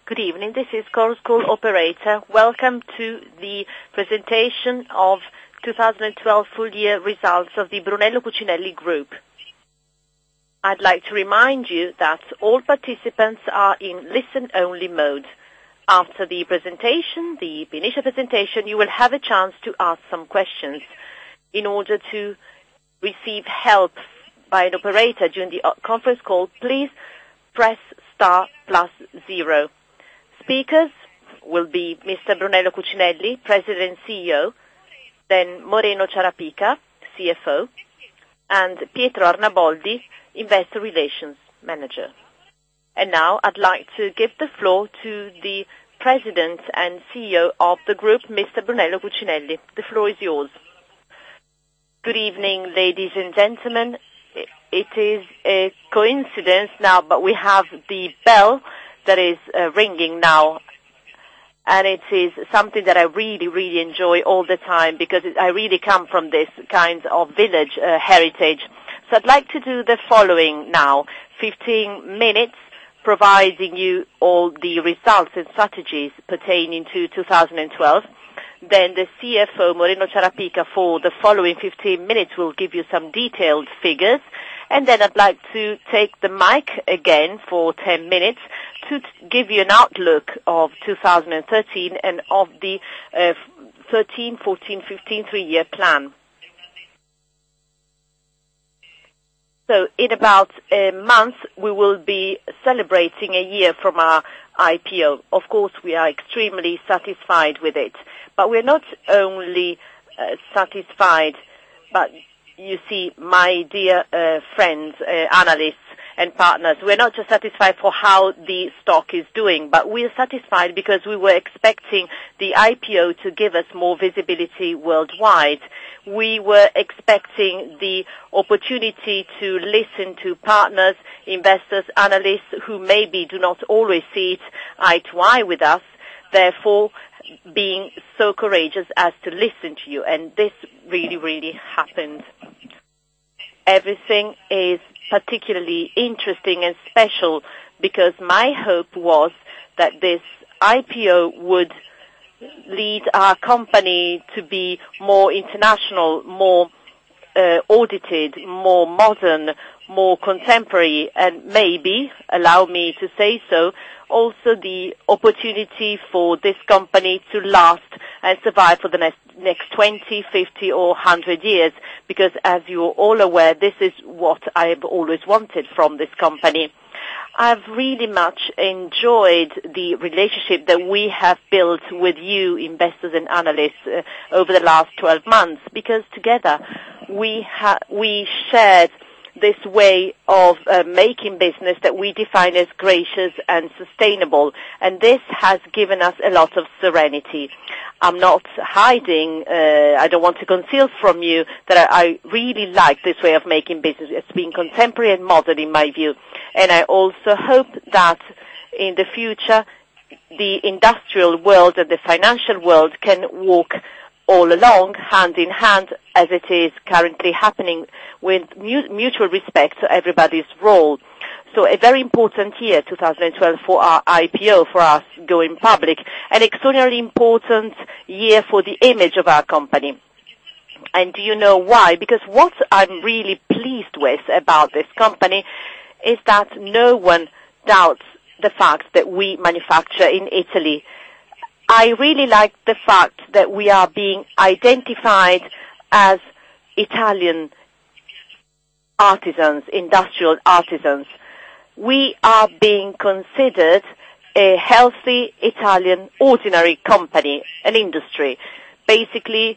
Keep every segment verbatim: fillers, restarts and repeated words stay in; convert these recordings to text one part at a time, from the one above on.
Good evening, this is Chorus Call Operator. Welcome to the presentation of two thousand twelve full year results of the Brunello Cucinelli Group. I'd like to remind you that all participants are in listen-only mode. After the presentation, the initial presentation, you will have a chance to ask some questions. In order to receive help by an operator during the conference call, please press star plus zero. Speakers will be Mister Brunello Cucinelli, President and C E O, then Moreno Ciarapica, C F O, and Pietro Arnaboldi, Investor Relations Manager. And now I'd like to give the floor to the President and C E O of the group, Mister Brunello Cucinelli. The floor is yours. Good evening, ladies and gentlemen. It is a coincidence now, but we have the bell that is uh, ringing now, and it is something that I really, really enjoy all the time because it, I really come from this kind of village uh, heritage. So I'd like to do the following now, fifteen minutes, providing you all the results and strategies pertaining to two thousand twelve. Then the C F O, Moreno Ciarapica, for the following fifteen minutes will give you some detailed figures. And then I'd like to take the mic again for ten minutes to t- give you an outlook of two thousand thirteen and of the uh, thirteen, fourteen, fifteen three-year plan. So in about a month, we will be celebrating a year from our I P O. Of course, we are extremely satisfied with it. But we're not only uh, satisfied, but you see, my dear uh, friends, uh, analysts and partners, we're not just satisfied for how the stock is doing, but we're satisfied because we were expecting the I P O to give us more visibility worldwide. We were expecting the opportunity to listen to partners, investors, analysts who maybe do not always see it eye to eye with us, therefore being so courageous as to listen to you, and this really, really happened. Everything is particularly interesting and special because my hope was that this I P O would lead our company to be more international, more uh, audited, more modern, more contemporary, and maybe, allow me to say so, also the opportunity for this company to last and survive for the next, next twenty, fifty or one hundred years, because as you're all aware, this is what I've always wanted from this company. I've really much enjoyed the relationship that we have built with you, investors and analysts, uh, over the last twelve months, because together we ha- we shared this way of uh, making business that we define as gracious and sustainable, and this has given us a lot of serenity. I'm not hiding, uh, I don't want to conceal from you that I, I really like this way of making business. It's being contemporary and modern in my view, and I also hope that in the future the industrial world and the financial world can walk all along, hand in hand, as it is currently happening, with mu- mutual respect to everybody's role. So a very important year, two thousand twelve, for our I P O, for us going public, an extraordinarily important year for the image of our company. And do you know why? Because what I'm really pleased with about this company is that no one doubts the fact that we manufacture in Italy. I really like the fact that we are being identified as Italian artisans, industrial artisans. We are being considered a healthy Italian ordinary company, an industry. Basically,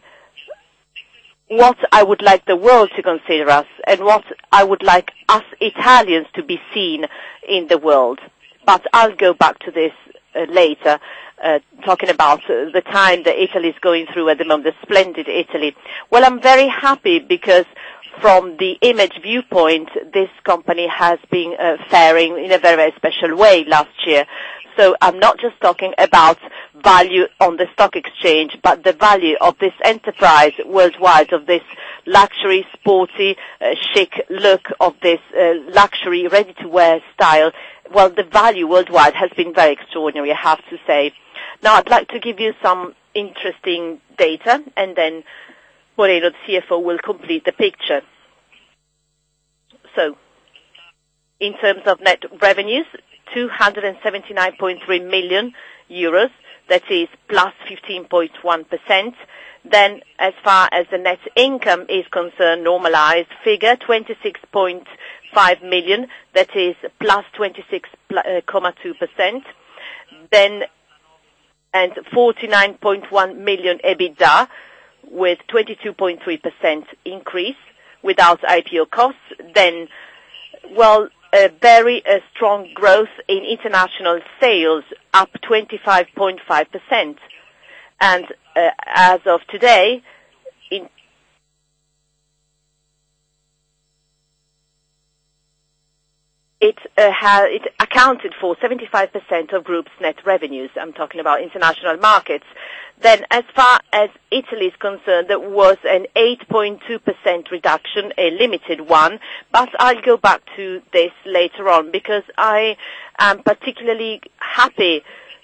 what I would like the world to consider us and what I would like us Italians to be seen in the world. But I'll go back to this uh, later. Uh, talking about uh, the time that Italy is going through at the moment, the splendid Italy. Well, I'm very happy because from the image viewpoint, this company has been uh, faring in a very, very special way last year. So I'm not just talking about value on the stock exchange, but the value of this enterprise worldwide, of this luxury, sporty, uh, chic look, of this uh, luxury, ready-to-wear style, well, the value worldwide has been very extraordinary, I have to say. Now, I'd like to give you some interesting data, and then Moreno, the C F O, will complete the picture. So, in terms of net revenues, two hundred seventy-nine point three million euros, that is plus fifteen point one percent. Then, as far as the net income is concerned, normalized figure, twenty-six point five million, that is plus twenty-six point two percent. Then, and forty-nine point one million EBITDA, with twenty-two point three percent increase without I P O costs. Then, well, a very uh, strong growth in international sales, up twenty-five point five percent. And uh, as of today, in it, uh, ha it accounted for seventy-five percent of group's net revenues. I'm talking about international markets. Then, as far as Italy is concerned, there was an eight point two percent reduction, a limited one, but I'll go back to this later on, because I am particularly happy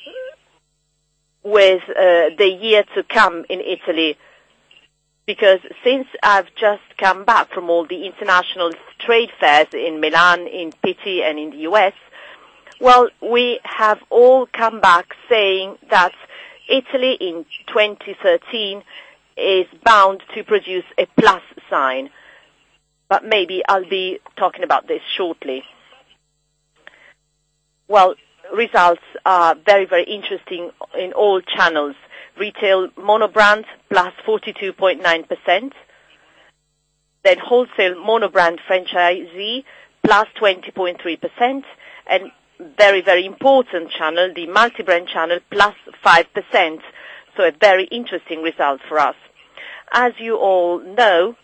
with uh, the year to come in Italy, because since I've just come back from all the international trade fairs in Milan, in Pitti, and in the U S, well, we have all come back saying that Italy in twenty thirteen is bound to produce a plus sign. But maybe I'll be talking about this shortly. Well, results are very, very interesting in all channels. Retail monobrand plus forty-two point nine percent. Then wholesale monobrand franchisee plus twenty point three percent. And very, very important channel, the multi-brand channel, plus five percent. So a very interesting result for us. As you all know,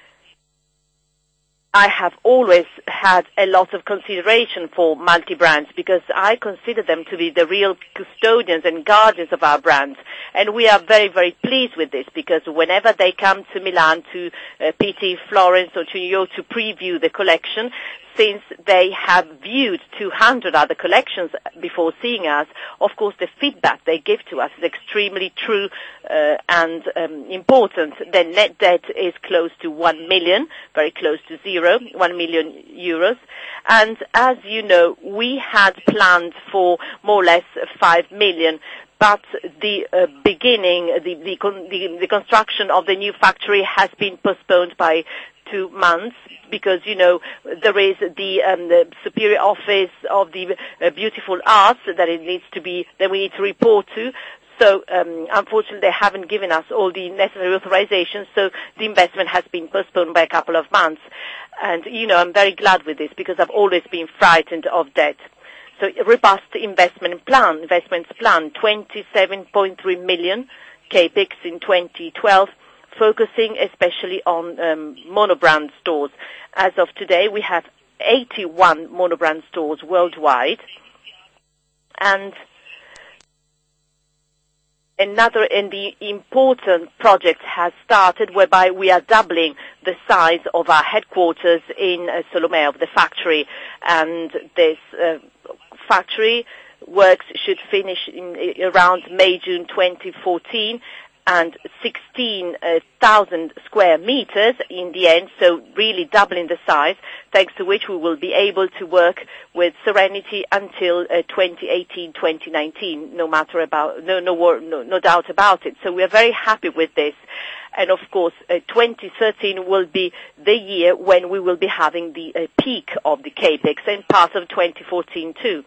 I have always had a lot of consideration for multi-brands, because I consider them to be the real custodians and guardians of our brands. And we are very, very pleased with this, because whenever they come to Milan, to uh, Pitti, Florence, or to New York to preview the collection, since they have viewed two hundred other collections before seeing us, of course the feedback they give to us is extremely true uh, and um, important. The net debt is close to one million, very close to zero, one million euros. And as you know, we had planned for more or less five million. But the uh, beginning, the, the, con the, the construction of the new factory has been postponed by two months, because, you know, there is the, um, the superior office of the uh, beautiful arts that it needs to be, that we need to report to. So, um, unfortunately, they haven't given us all the necessary authorizations, so the investment has been postponed by a couple of months. And, you know, I'm very glad with this, because I've always been frightened of debt. So, a robust investment plan, investments plan, twenty-seven point three million capex in twenty twelve, focusing especially on um, monobrand stores. As of today, we have eighty-one monobrand stores worldwide, and another and the important project has started, whereby we are doubling the size of our headquarters in uh, Solomeo, of the factory, and this uh, factory works should finish in, around May, June twenty fourteen, and sixteen thousand square meters in the end, so really doubling the size, thanks to which we will be able to work with serenity until uh, twenty eighteen, twenty nineteen, no matter about, no, no, no, no doubt about it. So we are very happy with this. And of course, uh, twenty thirteen will be the year when we will be having the uh, peak of the capex, and part of twenty fourteen too.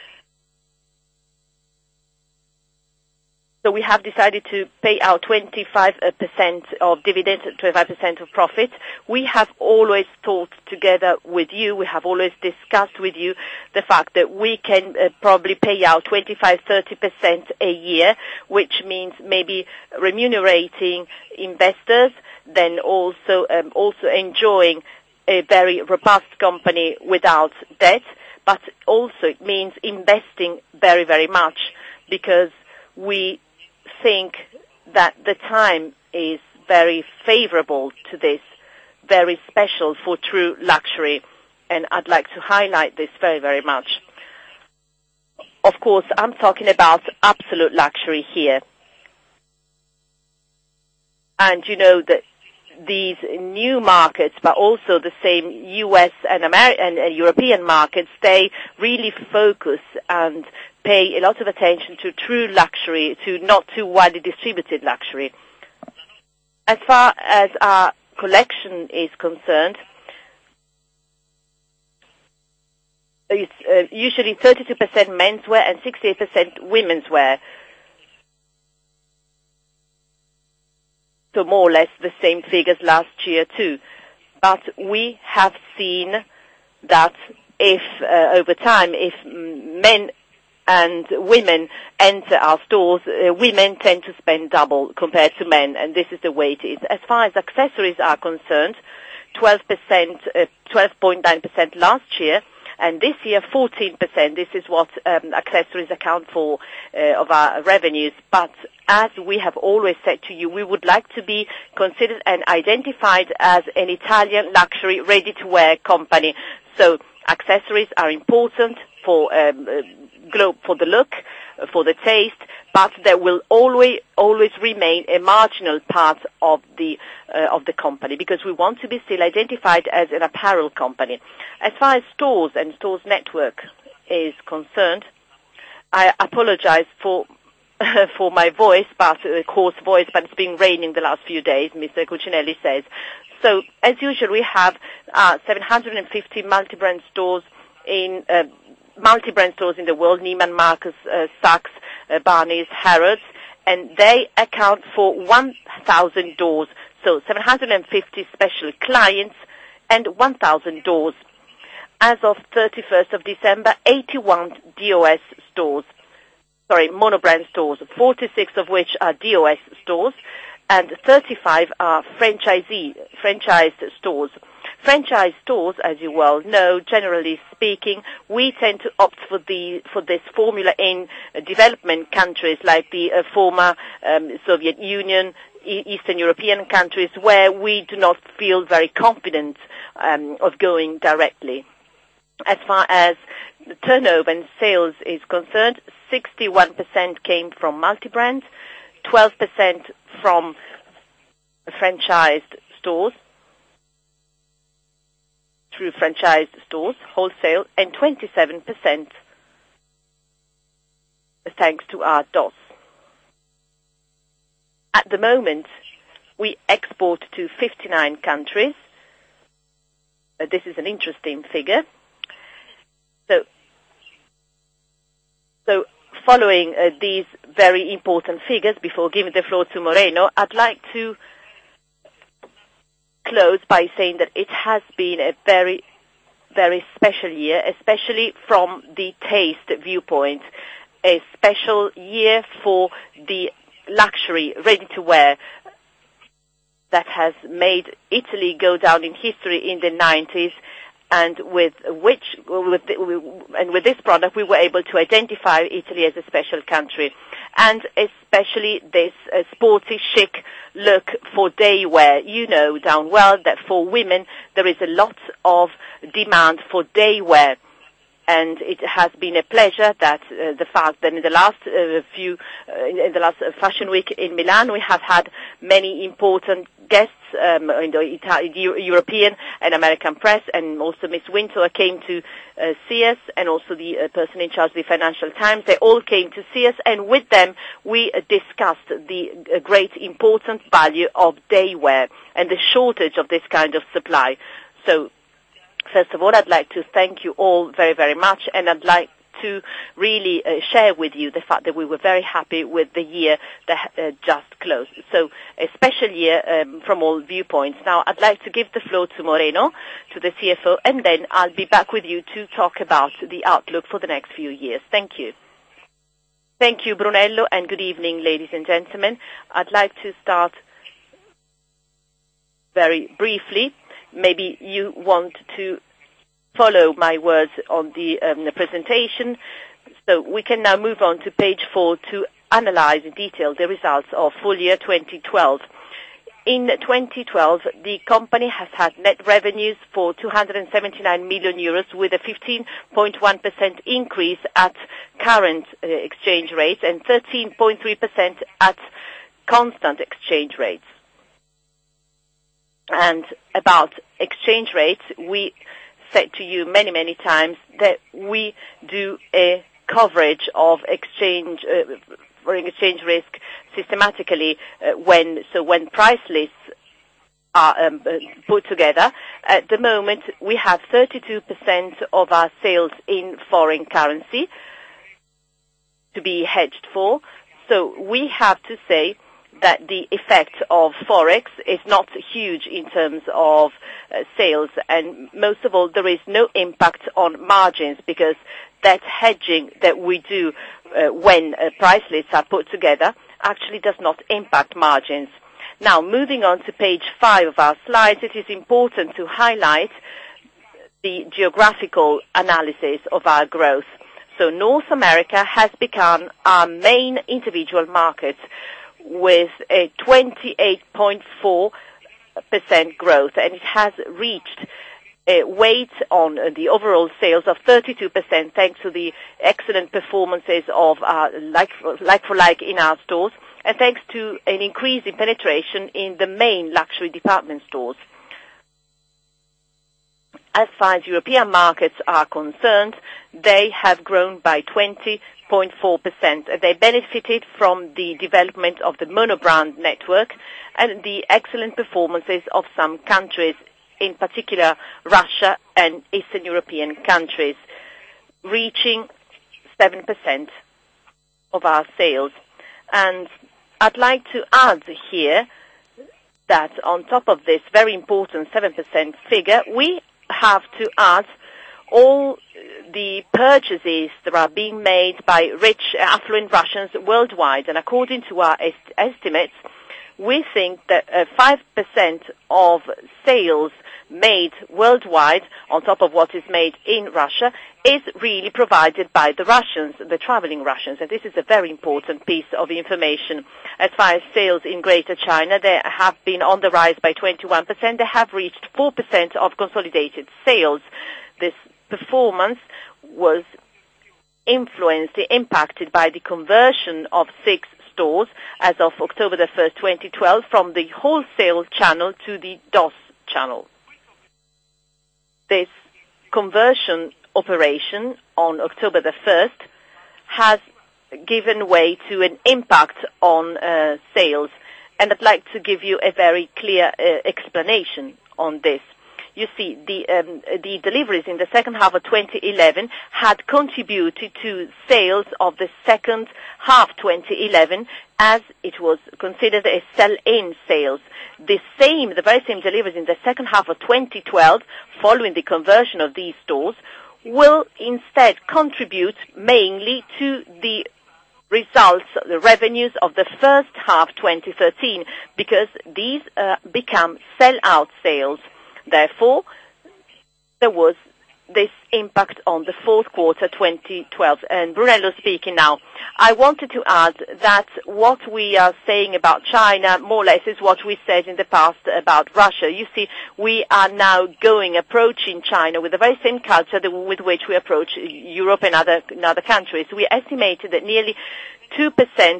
So we have decided to pay out twenty-five percent of dividends, twenty-five percent of profit. We have always thought together with you, we have always discussed with you the fact that we can uh, probably pay out twenty-five to thirty percent a year, which means maybe remunerating investors, then also, um, also enjoying a very robust company without debt, but also it means investing very, very much, because we think that the time is very favorable to this, very special for true luxury, and I'd like to highlight this very, very much. Of course, I'm talking about absolute luxury here. And you know that these new markets, but also the same U S and, Ameri- and, and European markets, they really focus and pay a lot of attention to true luxury, to not too widely distributed luxury. As far as our collection is concerned, it's uh, usually thirty-two percent menswear and sixty-eight percent women's wear. So more or less the same figures last year too. But we have seen that if, uh, over time, if men and women enter our stores, uh, women tend to spend double compared to men, and this is the way it is. As far as accessories are concerned, twelve percent, uh, twelve point nine percent last year, and this year fourteen percent. This is what um, accessories account for uh, of our revenues. But as we have always said to you, we would like to be considered and identified as an Italian luxury ready-to-wear company. So accessories are important for um, uh, glo- for the look, uh, for the taste, but there will always always remain a marginal part of the uh, of the company, because we want to be still identified as an apparel company. As far as stores and stores network is concerned, I apologize for for my voice, but uh, coarse voice, but it's been raining the last few days, Mister Cucinelli says. So, as usual, we have uh, seven hundred fifty multi-brand stores in uh, multi-brand stores in the world: Neiman Marcus, uh, Saks, uh, Barney's, Harrods, and they account for one thousand doors. So, seven hundred fifty special clients and one thousand doors. As of thirty-first of December, eighty-one D O S stores. Sorry, monobrand stores, forty-six of which are D O S stores, and thirty-five are franchisee, franchised stores. Franchise stores, as you well know, generally speaking, we tend to opt for the for this formula in uh, development countries like the uh, former um, Soviet Union, e- Eastern European countries, where we do not feel very confident um, of going directly. As far as the turnover and sales is concerned, sixty-one percent came from multi-brand, twelve percent from franchised stores, through franchised stores, wholesale, and twenty-seven percent thanks to our D O S. At the moment, we export to fifty-nine countries. Uh, this is an interesting figure. So, so following uh, these very important figures, before giving the floor to Moreno, I'd like to close by saying that it has been a very, very special year, especially from the taste viewpoint. A special year for the luxury ready-to-wear that has made Italy go down in history in the nineties, and with which, with the, and with this product, we were able to identify Italy as a special country, and especially this uh, sporty, chic look for day wear. You know down well that for women there is a lot of demand for day wear, and it has been a pleasure that uh, the fact that in the last uh, few, uh, in the last uh, Fashion Week in Milan, we have had many important guests um, in the Italian, European and American press, and also Miss Wintour came to uh, see us, and also the uh, person in charge of the Financial Times. They all came to see us, and with them we uh, discussed the uh, great important value of day wear and the shortage of this kind of supply. So, first of all, I'd like to thank you all very, very much, and I'd like to really uh, share with you the fact that we were very happy with the year that uh, just closed. So, a special year um, from all viewpoints. Now, I'd like to give the floor to Moreno, to the C F O, and then I'll be back with you to talk about the outlook for the next few years. Thank you. Thank you, Brunello, and good evening, ladies and gentlemen. I'd like to start very briefly. Maybe you want to follow my words on the, um, the presentation. So we can now move on to page four to analyze in detail the results of full year twenty twelve. In twenty twelve, the company has had net revenues for two hundred seventy-nine million euros with a fifteen point one percent increase at current uh, exchange rates and thirteen point three percent at constant exchange rates. And about exchange rates, we said to you many, many times that we do a coverage of exchange uh, foreign exchange risk systematically uh, when so when price lists are um, put together. At the moment, we have thirty-two percent of our sales in foreign currency to be hedged for. So we have to say that the effect of Forex is not huge in terms of uh, sales, and most of all, there is no impact on margins because that hedging that we do uh, when uh, price lists are put together actually does not impact margins. Now, moving on to page five of our slides, it is important to highlight the geographical analysis of our growth. So North America has become our main individual market, with a twenty-eight point four percent growth, and it has reached a weight on the overall sales of thirty-two percent thanks to the excellent performances of our like-for-like in our stores, and thanks to an increase in penetration in the main luxury department stores. As far as European markets are concerned, they have grown by twenty point four percent. They benefited from the development of the monobrand network and the excellent performances of some countries, in particular Russia and Eastern European countries, reaching seven percent of our sales. And I'd like to add here that on top of this very important seven percent figure, we have to add all the purchases that are being made by rich, affluent Russians worldwide. And according to our est- estimates, we think that uh, five percent of sales made worldwide, on top of what is made in Russia, is really provided by the Russians, the traveling Russians. And this is a very important piece of information. As far as sales in Greater China, they have been on the rise by twenty-one percent. They have reached four percent of consolidated sales. This performance was influenced, impacted by the conversion of six stores as of October the first, twenty twelve, from the wholesale channel to the D O S channel. This conversion operation on October the first has given way to an impact on uh, sales, and I'd like to give you a very clear uh, explanation on this. You see, the, um, the deliveries in the second half of twenty eleven had contributed to sales of the second half twenty eleven, as it was considered a sell-in sales. The same, the very same deliveries in the second half of twenty twelve, following the conversion of these stores, will instead contribute mainly to the results, the revenues of the first half twenty thirteen, because these uh, become sell-out sales. Therefore, there was this impact on the fourth quarter twenty twelve. And Brunello speaking now. I wanted to add that what we are saying about China more or less is what we said in the past about Russia. You see, we are now going, approaching China with the very same culture that, with which we approach Europe and other, and other countries. We estimated that nearly two percent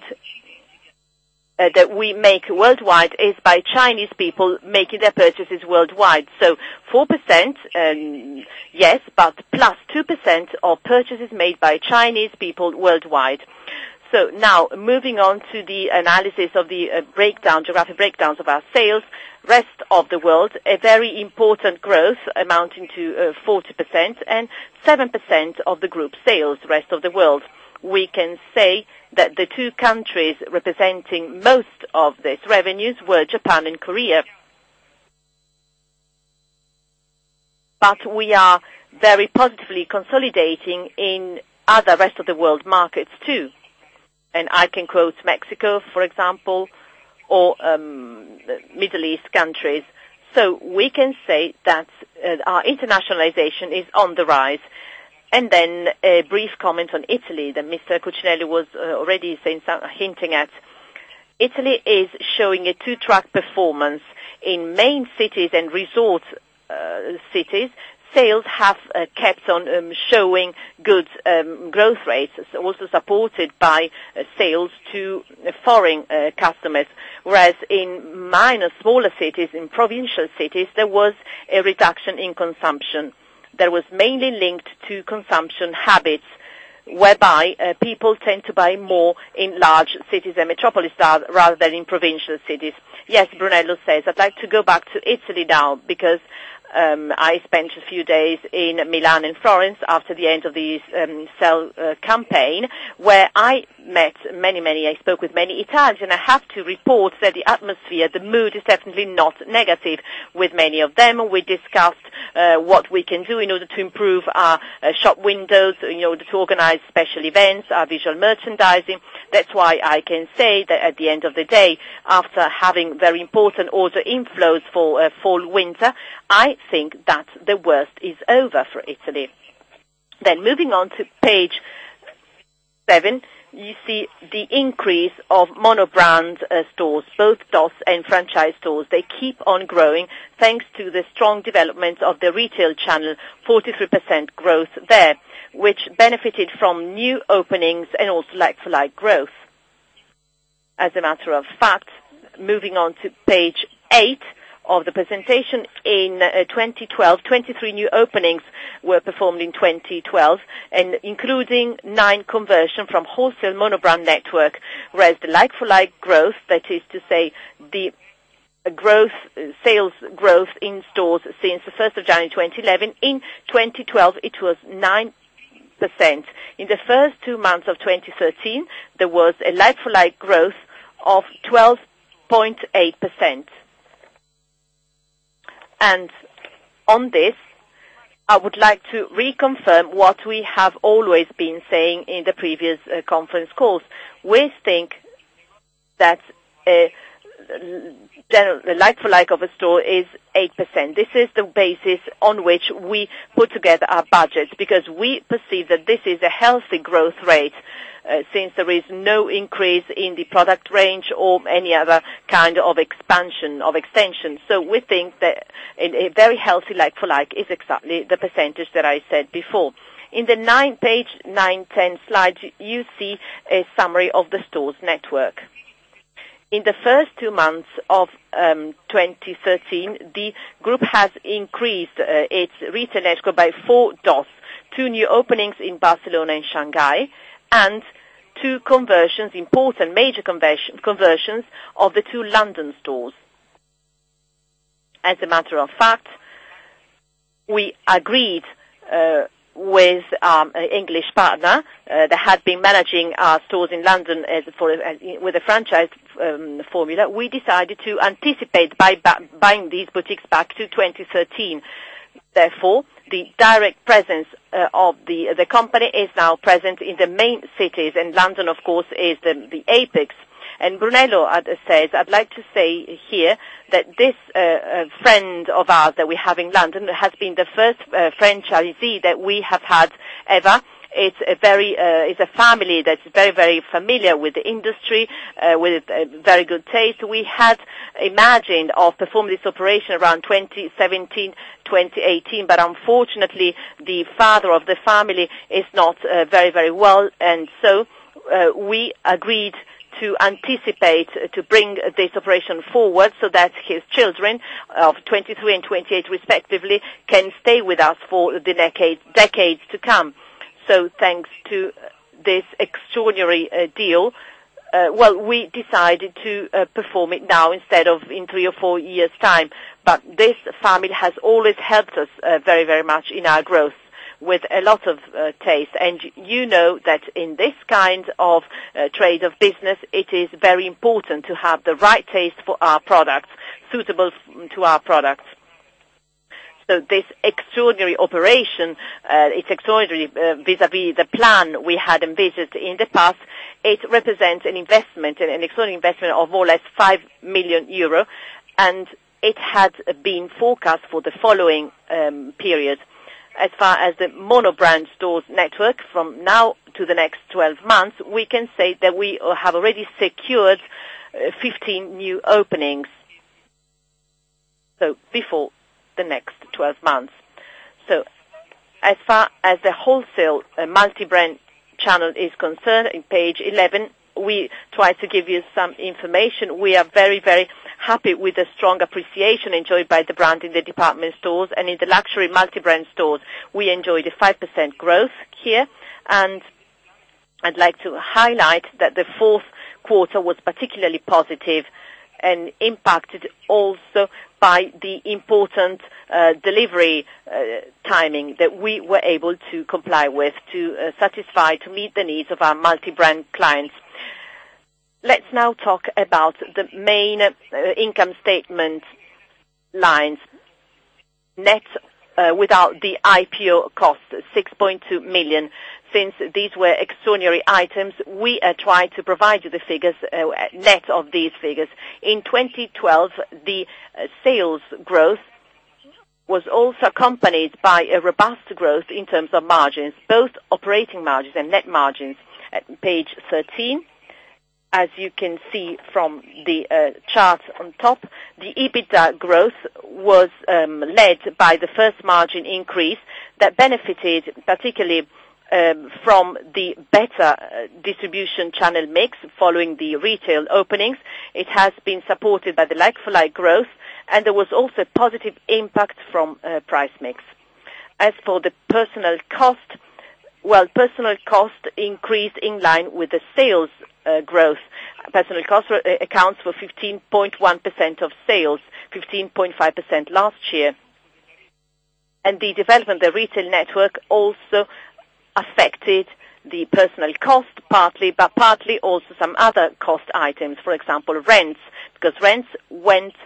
Uh, that we make worldwide is by Chinese people making their purchases worldwide. So four percent, um, yes, but plus two percent of purchases made by Chinese people worldwide. So now, moving on to the analysis of the uh, breakdown, geographic breakdowns of our sales, rest of the world, a very important growth amounting to uh, forty percent, and seven percent of the group sales, rest of the world. We can say that the two countries representing most of these revenues were Japan and Korea. But we are very positively consolidating in other rest of the world markets too. And I can quote Mexico, for example, or um, Middle East countries. So we can say that uh, our internationalization is on the rise. And then a brief comment on Italy that Mister Cucinelli was uh, already saying, hinting at. Italy is showing a two-track performance. In main cities and resort uh, cities, sales have uh, kept on um, showing good um, growth rates, also supported by uh, sales to uh, foreign uh, customers, whereas in minor, smaller cities, in provincial cities, there was a reduction in consumption that was mainly linked to consumption habits, whereby uh, people tend to buy more in large cities and metropolis rather than in provincial cities. Yes, Brunello says, I'd like to go back to Italy now because um, I spent a few days in Milan and Florence after the end of the um, Sell uh, campaign, where I met many, many, I spoke with many Italians, and I have to report that the atmosphere, the mood is definitely not negative with many of them. We discussed uh, what we can do in order to improve our uh, shop windows, in order to organize special events, our visual merchandising. That's why I can say that at the end of the day, after having very important order inflows for uh, fall-winter, I think that the worst is over for Italy. Then moving on to page seven, you see the increase of monobrand uh, stores, both D O S and franchise stores. They keep on growing thanks to the strong development of the retail channel, forty-three percent growth there, which benefited from new openings and also like-for-like growth. As a matter of fact, moving on to page eight of the presentation, in uh, twenty twelve, twenty-three new openings were performed in twenty twelve, and including nine conversion from wholesale monobrand network, whereas the like-for-like growth, that is to say, the growth, sales growth in stores since the first of January twenty eleven, in twenty twelve it was nine percent. In the first two months of twenty thirteen, there was a like-for-like growth of twelve point eight percent. And on this, I would like to reconfirm what we have always been saying in the previous uh, conference calls. We think that uh, the like-for-like of a store is eight percent. This is the basis on which we put together our budgets, because we perceive that this is a healthy growth rate, uh, since there is no increase in the product range or any other kind of expansion, of extension. So we think that a very healthy like-for-like is exactly the percentage that I said before. In the nine, page nine, ten slides, you see a summary of the store's network. In the first two months of um, twenty thirteen, the group has increased uh, its retail network by four D O S, two new openings in Barcelona and Shanghai, and two conversions, important major conversion, conversions of the two London stores. As a matter of fact, we agreed uh, with um, an English partner uh, that had been managing our stores in London as for, as, with a franchise um, formula. We decided to anticipate by ba- buying these boutiques back to twenty thirteen. Therefore, the direct presence uh, of the the company is now present in the main cities, and London, of course, is the, the apex. And Brunello uh, says, I'd like to say here that this uh, uh, friend of ours that we have in London has been the first uh, franchisee that we have had ever. It's a very, uh, it's a family that's very, very familiar with the industry, uh, with a very good taste. We had imagined of performing this operation around twenty seventeen, twenty eighteen, but unfortunately the father of the family is not uh, very, very well, and so uh, we agreed to anticipate, uh, to bring this operation forward so that his children of twenty-three and twenty-eight respectively can stay with us for the decades, decades to come. So thanks to this extraordinary uh, deal, uh, well, we decided to uh, perform it now instead of in three or four years' time. But this family has always helped us uh, very, very much in our growth with a lot of uh, taste. And you know that in this kind of uh, trade of business, it is very important to have the right taste for our products, suitable f- to our products. So this extraordinary operation, uh, it's extraordinary uh, vis-à-vis the plan we had envisaged in the past. It represents an investment, an extraordinary investment of more or less five million euro, and it had been forecast for the following um, period. As far as the monobrand stores network, from now to the next twelve months, we can say that we have already secured uh, fifteen new openings. So before the next twelve months. So as far as the wholesale uh, multi-brand channel is concerned, in page eleven, we try to give you some information. We are very, very happy with the strong appreciation enjoyed by the brand in the department stores, and in the luxury multi-brand stores we enjoyed a five percent growth here. And I'd like to highlight that the fourth quarter was particularly positive and impacted also by the important uh, delivery uh, timing that we were able to comply with to uh, satisfy, to meet the needs of our multi-brand clients. Let's now talk about the main uh, income statement lines. Net uh, without the I P O cost, six point two million. Since these were extraordinary items, we uh, tried to provide you the figures, uh, net of these figures. In twenty twelve, the uh, sales growth was also accompanied by a robust growth in terms of margins, both operating margins and net margins. At page thirteen, as you can see from the uh, chart on top, the EBITDA growth was um, led by the first margin increase that benefited particularly um, from the better uh, distribution channel mix following the retail openings. It has been supported by the like-for-like growth, and there was also a positive impact from uh, price mix. As for the personnel cost, well, personnel cost increased in line with the sales uh, growth. Personnel cost uh, accounts for fifteen point one percent of sales, fifteen point five percent last year. And the development of the retail network also affected the personnel cost partly, but partly also some other cost items, for example, rents, because rents went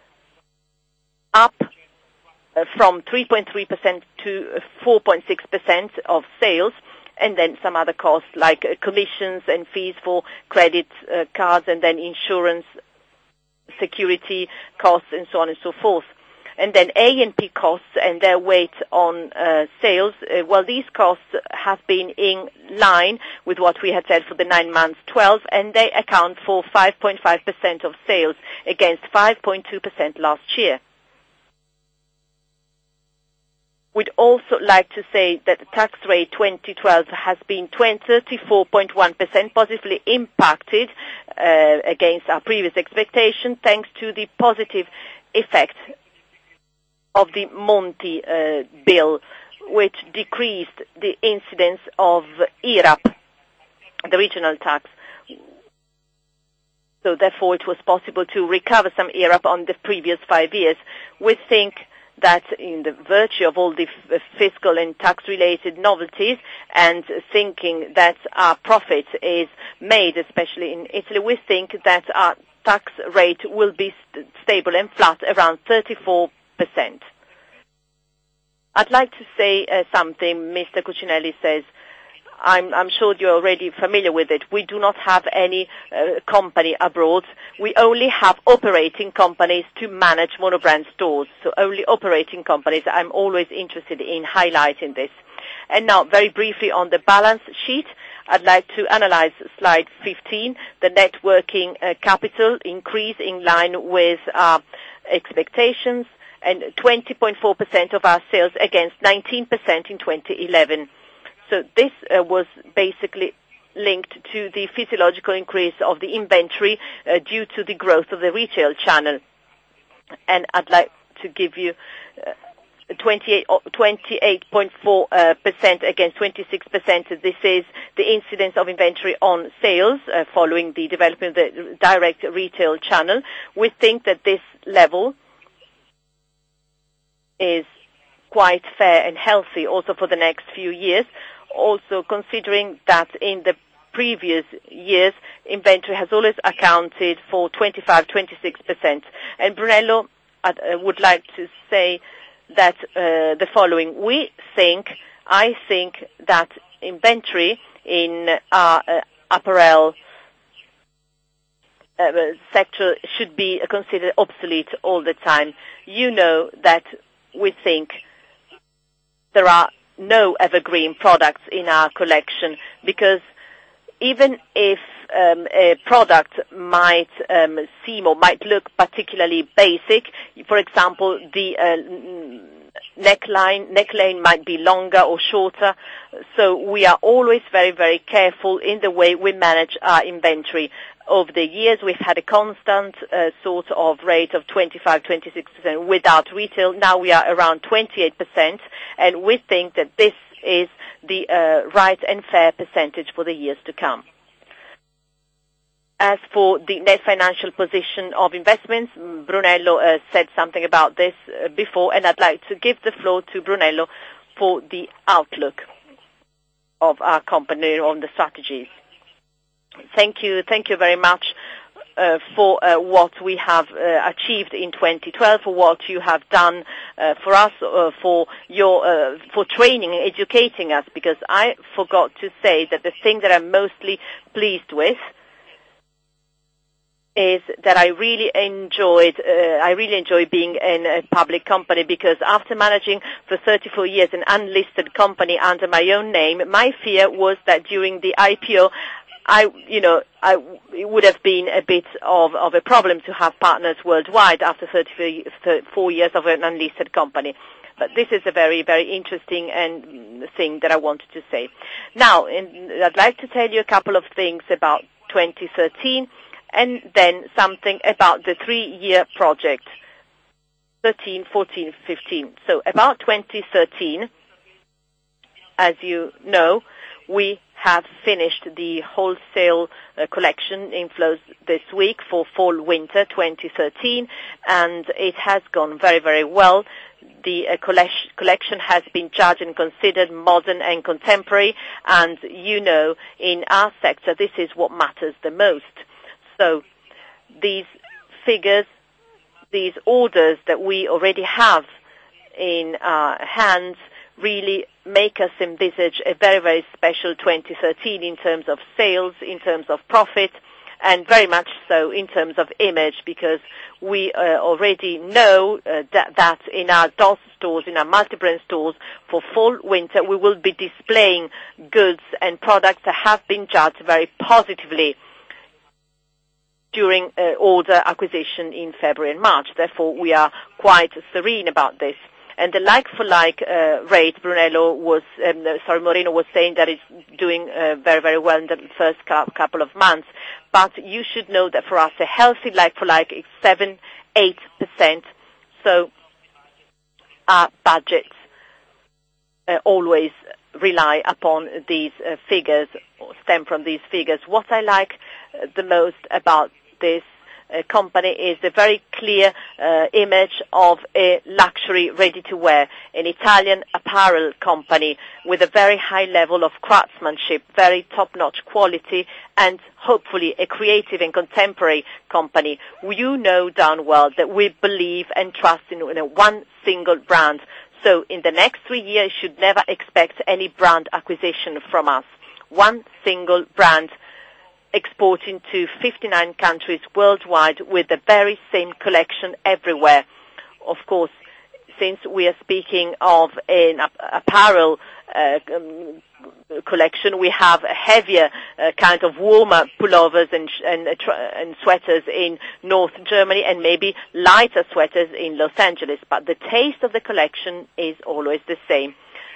up Uh, from three point three percent to four point six percent of sales, and then some other costs like uh, commissions and fees for credit uh, cards, and then insurance, security costs, and so on and so forth. And then A and P costs and their weight on uh, sales, uh, well, these costs have been in line with what we had said for the nine months twelve, and they account for five point five percent of sales against five point two percent last year. We'd also like to say that the tax rate twenty twelve has been thirty-four point one percent, positively impacted uh, against our previous expectation, thanks to the positive effect of the Monti uh, bill, which decreased the incidence of I R A P, the regional tax. So therefore it was possible to recover some I R A P on the previous five years. We think that in the virtue of all the f- fiscal and tax-related novelties, and thinking that our profit is made, especially in Italy, we think that our tax rate will be st- stable and flat around thirty-four percent. I'd like to say uh, something. Mister Cucinelli says, I'm, I'm sure you're already familiar with it. We do not have any uh, company abroad. We only have operating companies to manage monobrand stores. So only operating companies. I'm always interested in highlighting this. And now, very briefly on the balance sheet, I'd like to analyze slide fifteen, the net working uh, capital increase in line with our expectations, and twenty point four percent of our sales against nineteen percent in twenty eleven. So this uh, was basically linked to the physiological increase of the inventory uh, due to the growth of the retail channel. And I'd like to give you uh, twenty-eight point four percent uh, against twenty-six percent. This is the incidence of inventory on sales uh, following the development of the direct retail channel. We think that this level is quite fair and healthy also for the next few years, also considering that in the previous years inventory has always accounted for twenty-five to twenty-six percent. And Brunello uh, would like to say that uh, the following. We think, I think that inventory in our uh, apparel uh, sector should be considered obsolete all the time. You know that we think there are no evergreen products in our collection, because even if um, a product might um, seem or might look particularly basic, for example, the uh, neckline, neckline might be longer or shorter, so we are always very, very careful in the way we manage our inventory. Over the years, we've had a constant uh, sort of rate of twenty-five, twenty-six percent without retail. Now we are around twenty-eight percent, and we think that this is the uh, right and fair percentage for the years to come. As for the net financial position of investments, Brunello uh, said something about this uh, before, and I'd like to give the floor to Brunello for the outlook of our company on the strategies. Thank you. Thank you very much uh, for uh, what we have uh, achieved in twenty twelve, for what you have done uh, for us, uh, for your uh, for training and educating us, because I forgot to say that the thing that I'm mostly pleased with is that I really enjoyed, uh, I really enjoy being in a public company, because after managing for thirty-four years an unlisted company under my own name, my fear was that during the I P O, I, you know, I, it would have been a bit of, of a problem to have partners worldwide after thirty-four years of an unlisted company. But this is a very, very interesting and thing that I wanted to say. Now, in, I'd like to tell you a couple of things about twenty thirteen, and then something about the three-year project, thirteen, fourteen, fifteen. So about twenty thirteen, as you know, we have finished the wholesale uh, collection inflows this week for fall-winter twenty thirteen, and it has gone very, very well. The uh, collection has been judged and considered modern and contemporary, and you know, in our sector, this is what matters the most. So these figures, these orders that we already have in our hands really make us envisage a very, very special twenty thirteen in terms of sales, in terms of profit, and very much so in terms of image, because we uh, already know uh, that, that in our D O S stores, in our multi-brand stores, for fall-winter, we will be displaying goods and products that have been judged very positively during uh, order acquisition in February and March. Therefore, we are quite serene about this. And the like-for-like uh, rate, Brunello was, um, sorry, Moreno was saying that it's doing uh, very, very well in the first couple of months. But you should know that for us, a healthy like-for-like is seven, eight percent. So our budgets uh, always rely upon these uh, figures, or stem from these figures. What I like uh, the most about this Uh, company is the very clear uh, image of a luxury ready-to-wear, an Italian apparel company with a very high level of craftsmanship, very top-notch quality, and hopefully a creative and contemporary company. You know darn well that we believe and trust in, in a one single brand. So in the next three years, you should never expect any brand acquisition from us. One single brand, exporting to fifty-nine countries worldwide with the very same collection everywhere. Of course, since we are speaking of an apparel uh, um, collection, we have a heavier uh, kind of warmer pullovers and, and, uh, and sweaters in North Germany, and maybe lighter sweaters in Los Angeles. But the taste of the collection is always the same.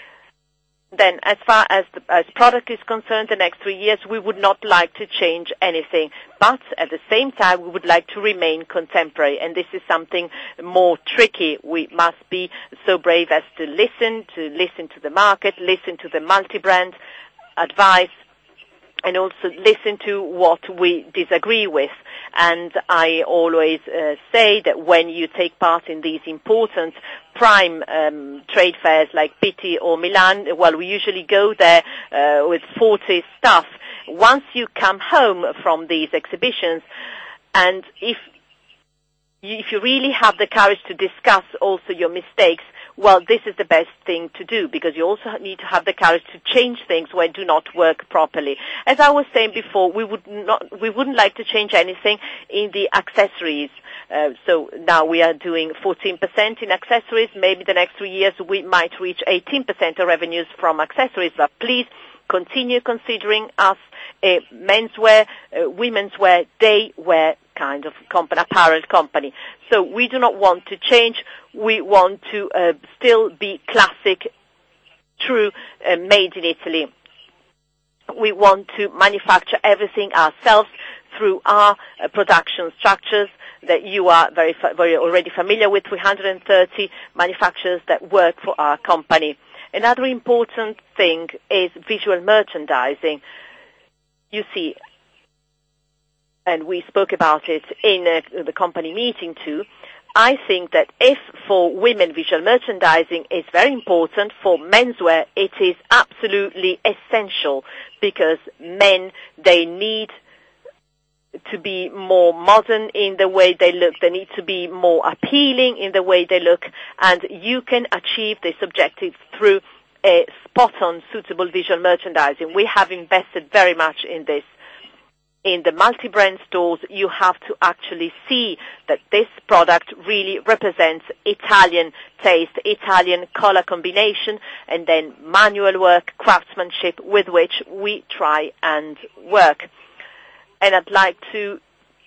Then, as far as the as product is concerned, the next three years, we would not like to change anything. But at the same time, we would like to remain contemporary. And this is something more tricky. We must be so brave as to listen, to listen to the market, listen to the multi-brand advice, and also listen to what we disagree with. And I always uh, say that when you take part in these important prime um, trade fairs like Pitti or Milan, well, we usually go there uh, with forty staff. Once you come home from these exhibitions, and if you, if you really have the courage to discuss also your mistakes, well, this is the best thing to do, because you also need to have the courage to change things when do not work properly. As I was saying before, we would not, we wouldn't like to change anything in the accessories. Uh, so now we are doing fourteen percent in accessories. Maybe the next three years we might reach eighteen percent of revenues from accessories, but please continue considering us a menswear, uh, women's wear, day wear kind of company, apparel company. So we do not want to change. We want to uh, still be classic, true, uh, made in Italy. We want to manufacture everything ourselves through our uh, production structures that you are very, very already familiar with, three hundred thirty manufacturers that work for our company. Another important thing is visual merchandising. You see, and we spoke about it in uh, the company meeting too, I think that if for women visual merchandising is very important, for menswear it is absolutely essential, because men, they need to be more modern in the way they look. They need to be more appealing in the way they look, and you can achieve this objective through a spot-on, suitable visual merchandising. We have invested very much in this. In the multi-brand stores, you have to actually see that this product really represents Italian taste, Italian color combination, and then manual work, craftsmanship with which we try and work. And I'd like to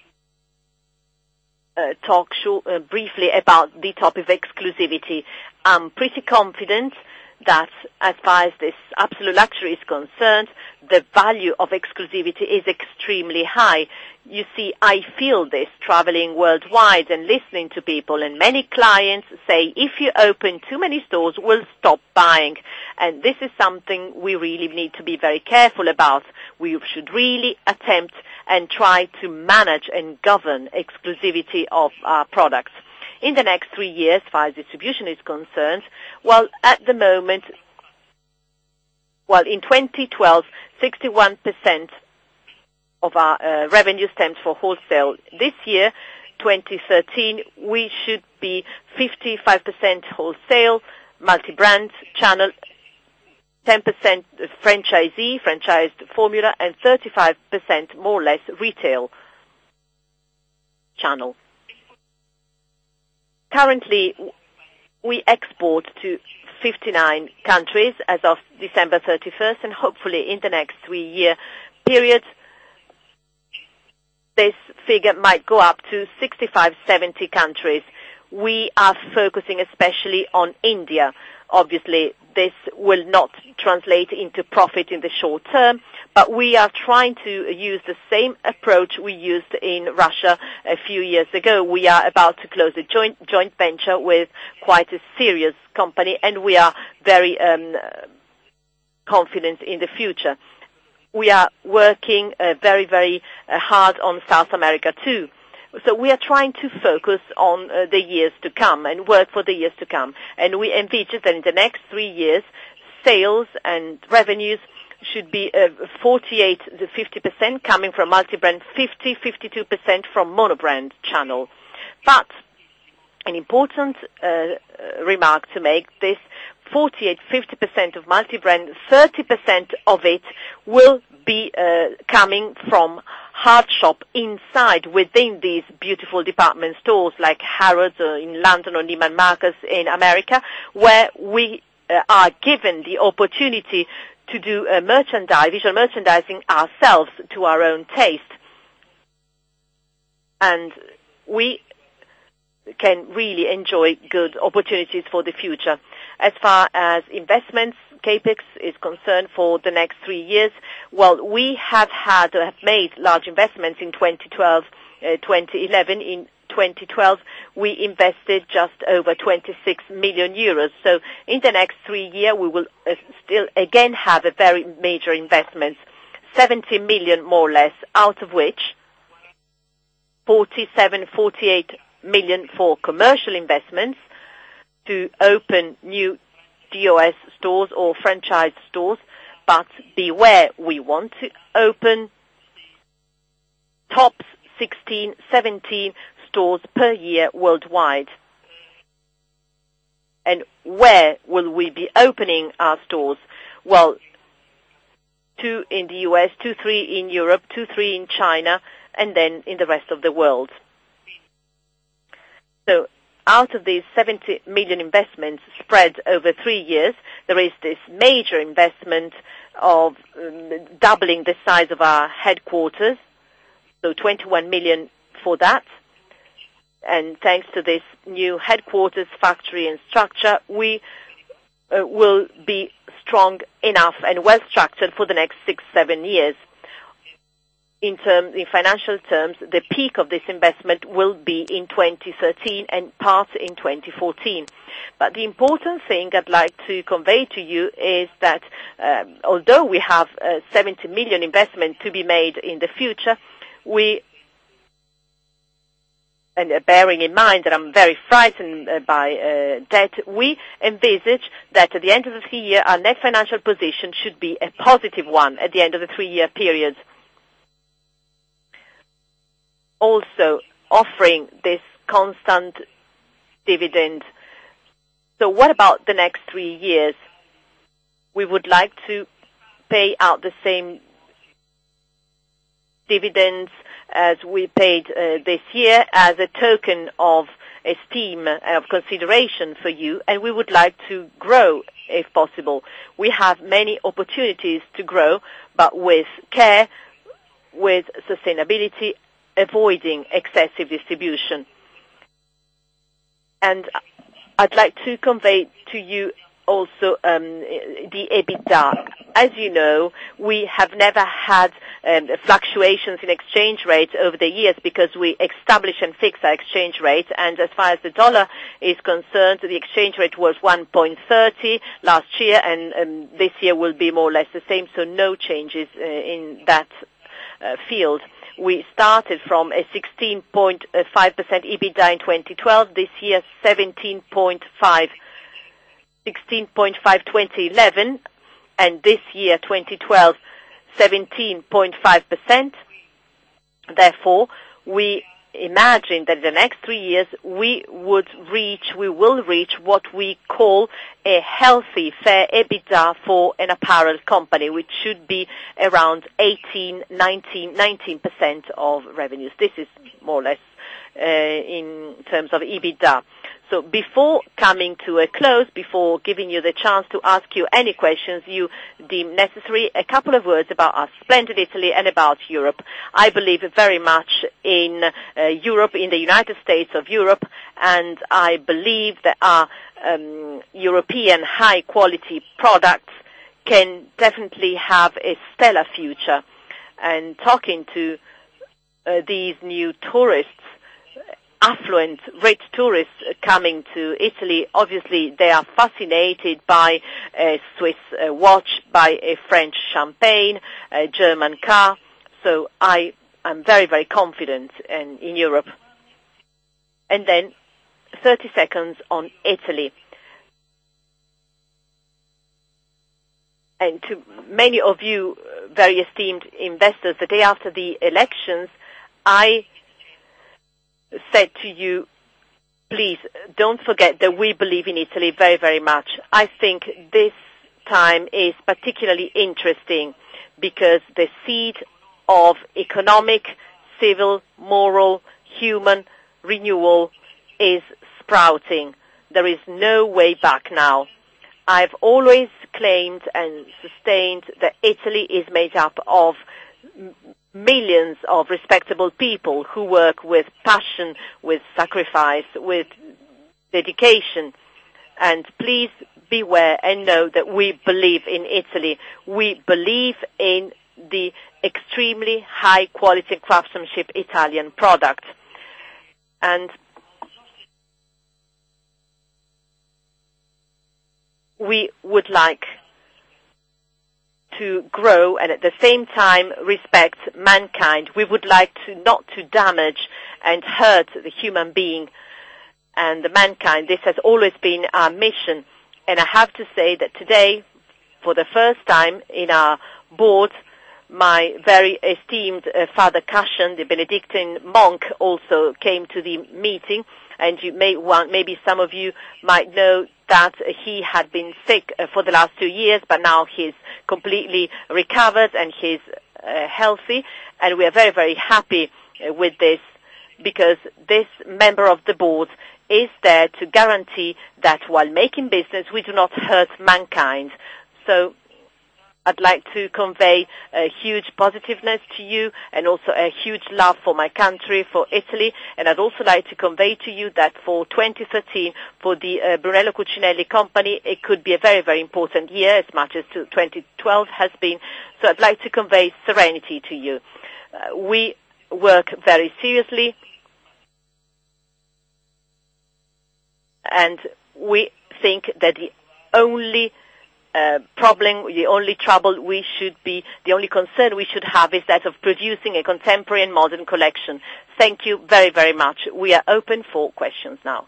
uh, talk short, uh, briefly about the topic of exclusivity. I'm pretty confident that as far as this absolute luxury is concerned, the value of exclusivity is extremely high. You see, I feel this traveling worldwide and listening to people, and many clients say, if you open too many stores, we'll stop buying. And this is something we really need to be very careful about. We should really attempt and try to manage and govern exclusivity of our products. In the next three years, as far as distribution is concerned, well, at the moment, well, in twenty twelve, sixty-one percent of our uh, revenue stems for wholesale. This year, twenty thirteen, we should be fifty-five percent wholesale, multi-brand channel, ten percent franchisee, franchised formula, and thirty-five percent more or less retail channel. Currently, we export to fifty-nine countries as of December thirty-first, and hopefully in the next three-year period, this figure might go up to sixty-five, seventy countries. We are focusing especially on India. Obviously, this will not translate into profit in the short term, but we are trying to use the same approach we used in Russia a few years ago. We are about to close a joint joint venture with quite a serious company, and we are very um, confident in the future. We are working uh, very, very uh, hard on South America too. So we are trying to focus on uh, the years to come and work for the years to come. And we envisage that in the next three years, sales and revenues should be uh, forty-eight to fifty percent coming from multi-brand, fifty, fifty-two percent from monobrand channel. But an important uh, remark to make, this forty-eight, fifty percent of multi-brand, thirty percent of it will be uh, coming from hard shop inside within these beautiful department stores like Harrods or in London or Neiman Marcus in America, where we uh, are given the opportunity to do uh, merchandise, visual merchandising ourselves to our own taste. And we can really enjoy good opportunities for the future. As far as investments, CAPEX is concerned for the next three years, well, we have had, uh, have made large investments in twenty twelve, uh, twenty eleven. In twenty twelve, we invested just over twenty-six million euros. So in the next three years, we will uh, still again have a very major investments, seventy million more or less, out of which forty-seven, forty-eight million for commercial investments to open new D O S stores or franchise stores, but beware, we want to open tops sixteen, seventeen stores per year worldwide. And where will we be opening our stores? Well, two in the U S, two, three in Europe, two, three in China, and then in the rest of the world. So out of these seventy million investments spread over three years, there is this major investment of um, doubling the size of our headquarters, so twenty-one million for that. And thanks to this new headquarters, factory and structure, we uh, will be strong enough and well structured for the next six, seven years. In terms, in financial terms, the peak of this investment will be in twenty thirteen and part in twenty fourteen. But the important thing I'd like to convey to you is that um, although we have uh, seventy million investment to be made in the future, we, and uh, bearing in mind that I'm very frightened uh, by uh, debt, we envisage that at the end of the three year, our net financial position should be a positive one at the end of the three-year period. Also offering this constant dividend. So what about the next three years? We would like to pay out the same dividends as we paid uh, this year as a token of esteem and of consideration for you, and we would like to grow if possible. We have many opportunities to grow, but with care, with sustainability, avoiding excessive distribution. And I'd like to convey to you also um, the EBITDA. As you know, we have never had um, fluctuations in exchange rates over the years because we establish and fix our exchange rate. And as far as the dollar is concerned, the exchange rate was one point three zero last year, and um, this year will be more or less the same, so no changes uh, in that uh, field. We started from a sixteen point five percent EBITDA in twenty twelve, this year seventeen point five, sixteen point five twenty eleven, and this year twenty twelve seventeen point five percent. Therefore, we imagine that in the next three years we would reach, we will reach what we call a healthy, fair EBITDA for an apparel company, which should be around eighteen, nineteen, nineteen percent of revenues. This is more or less uh, in terms of EBITDA. So before coming to a close, before giving you the chance to ask you any questions you deem necessary, a couple of words about our splendid Italy and about Europe. I believe very much in uh, Europe, in the United States of Europe, and I believe that our um, European high-quality products can definitely have a stellar future. And talking to uh, these new tourists, affluent, rich tourists coming to Italy, obviously they are fascinated by a Swiss uh, watch, by a French champagne, a German car. So I am very, very confident in, in Europe. And then thirty seconds on Italy. And to many of you very esteemed investors, the day after the elections, I said to you, please don't forget that we believe in Italy very, very much. I think this time is particularly interesting because the seed of economic, civil, moral, human renewal is sprouting. There is no way back now. I've always claimed and sustained that Italy is made up of millions of respectable people who work with passion, with sacrifice, with dedication. And please beware and know that we believe in Italy. We believe in the extremely high quality craftsmanship Italian product. And we would like to grow and at the same time respect mankind. We would like to not to damage and hurt the human being and the mankind. This has always been our mission. And I have to say that today, for the first time in our board, my very esteemed uh, Father Cascian, the Benedictine monk, also came to the meeting. And you may want, maybe some of you might know that he had been sick uh, for the last two years, but now he's completely recovered and he's uh, healthy, and we are very, very happy uh, with this, because this member of the board is there to guarantee that while making business, we do not hurt mankind. So I'd like to convey a huge positiveness to you and also a huge love for my country, for Italy. And I'd also like to convey to you that for twenty thirteen, for the uh, Brunello Cucinelli company, it could be a very, very important year, as much as to twenty twelve has been. So I'd like to convey serenity to you. Uh, we work very seriously, and we think that the only Uh, problem, the only trouble we should be, the only concern we should have is that of producing a contemporary and modern collection. Thank you very, very much. We are open for questions now.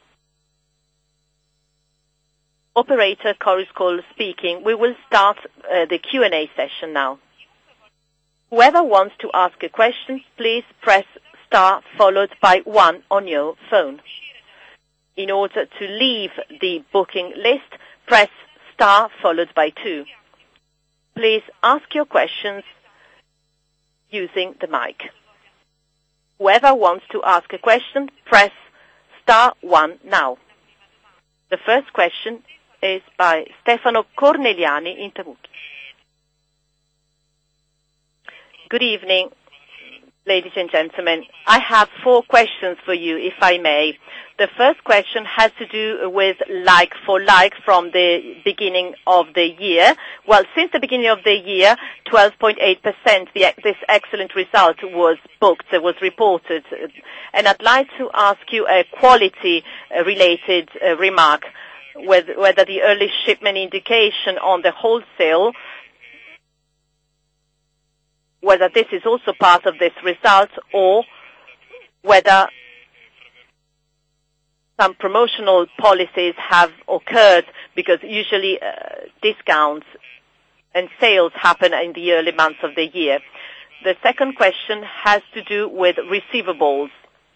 Operator Chorus Call speaking. We will start uh, the Q and A session now. Whoever wants to ask a question, please press star followed by one on your phone. In order to leave the booking list, press star followed by two. Please ask your questions using the mic. Whoever wants to ask a question, press star one now. The first question is by Stefano Corneliani in Tavuki. Good evening, ladies and gentlemen. I have four questions for you, if I may. The first question has to do with like-for-like from the beginning of the year. Well, since the beginning of the year, twelve point eight percent, the, this excellent result was booked, was reported. And I'd like to ask you a quality-related uh, remark, whether, whether the early shipment indication on the wholesale, whether this is also part of this result, or whether some promotional policies have occurred, because usually uh, discounts and sales happen in the early months of the year. The second question has to do with receivables,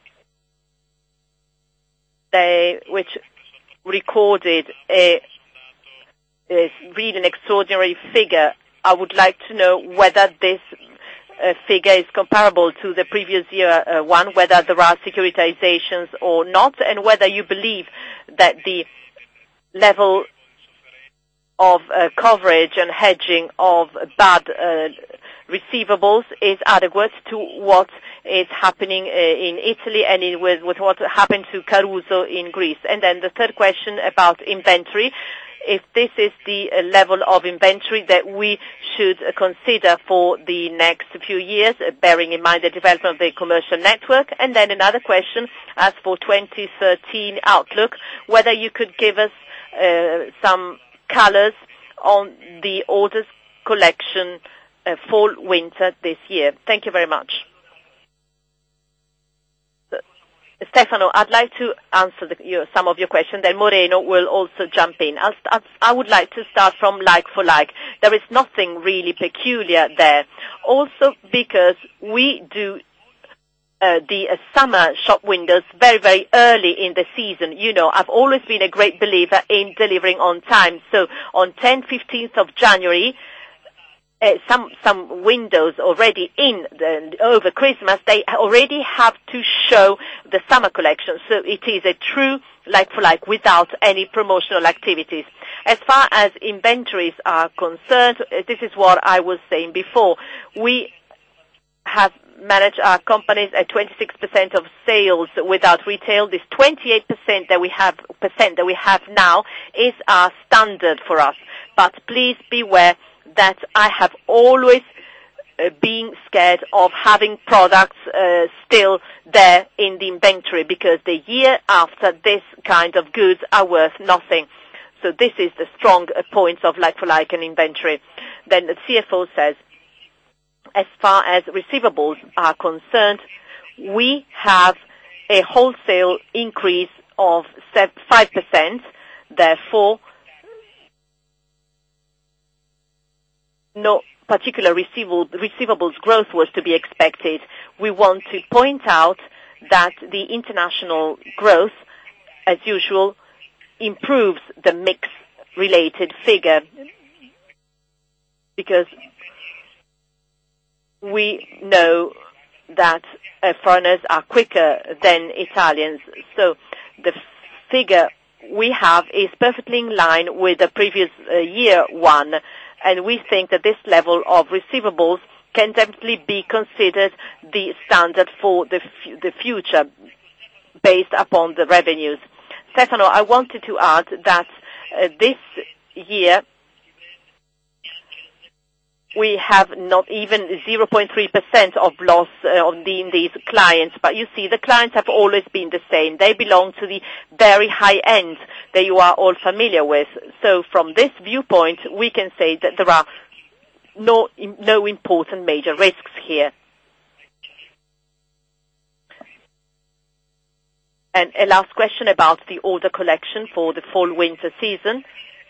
they, which recorded a, a really an extraordinary figure. I would like to know whether this Uh, figure is comparable to the previous year uh, one, whether there are securitizations or not, and whether you believe that the level of uh, coverage and hedging of bad uh, receivables is adequate to what is happening uh, in Italy and in, with, with what happened to Caruso in Greece. And then the third question about inventory, if this is the uh, level of inventory that we should uh, consider for the next few years, uh, bearing in mind the development of the commercial network. And then another question, as for twenty thirteen outlook, whether you could give us uh, some colors on the orders collection uh, fall-winter this year. Thank you very much. Stefano, I'd like to answer the, your, some of your questions, then Moreno will also jump in. I'll, I'll, I would like to start from like-for-like. There is nothing really peculiar there. Also because we do uh, the uh, summer shop windows very, very early in the season. You know, I've always been a great believer in delivering on time. So on tenth, fifteenth of January, Uh, some some windows already in the, over Christmas, they already have to show the summer collection. So it is a true like-for-like without any promotional activities. As far as inventories are concerned, this is what I was saying before. We have managed our companies at twenty-six percent of sales without retail. This twenty-eight percent that we have percent that we have now is our standard for us. But please beware that I have always uh, been scared of having products uh, still there in the inventory, because the year after this kind of goods are worth nothing. So this is the strong uh, points of like-for-like and inventory. Then the C F O says, as far as receivables are concerned, we have a wholesale increase of five percent, therefore no particular receivable, receivables growth was to be expected. We want to point out that the international growth, as usual, improves the mix-related figure, because we know that uh, foreigners are quicker than Italians. So the figure we have is perfectly in line with the previous uh, year one, and we think that this level of receivables can definitely be considered the standard for the, f- the future based upon the revenues. Stefano, I wanted to add that uh, this year we have not even zero point three percent of loss uh, on the, in these clients, but you see the clients have always been the same. They belong to the very high end that you are all familiar with. So from this viewpoint, we can say that there are no, no important major risks here. And a last question about the order collection for the fall-winter season.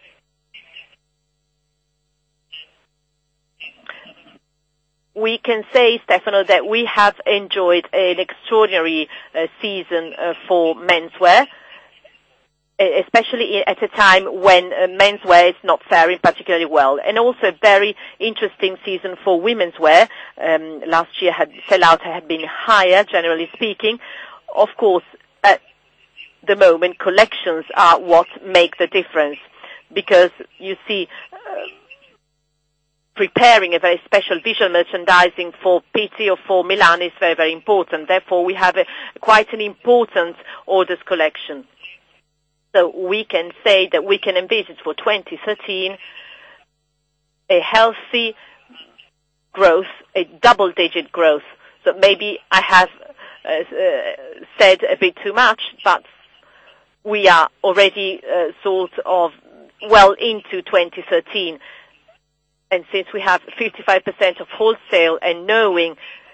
We can say, Stefano, that we have enjoyed an extraordinary uh, season uh, for menswear, especially at a time when uh, menswear is not faring particularly well, and also a very interesting season for women's wear. Um, last year, had, sell-out had been higher, generally speaking. Of course, at the moment, collections are what make the difference, because you see, uh, preparing a very special visual merchandising for Pitti or for Milan is very, very important. Therefore, we have a, quite an important orders collection. So we can say that we can envisage for twenty thirteen a healthy growth, a double-digit growth. So maybe I have uh, uh, said a bit too much, but we are already uh, sort of well into twenty thirteen. And since we have fifty-five percent of wholesale, and knowing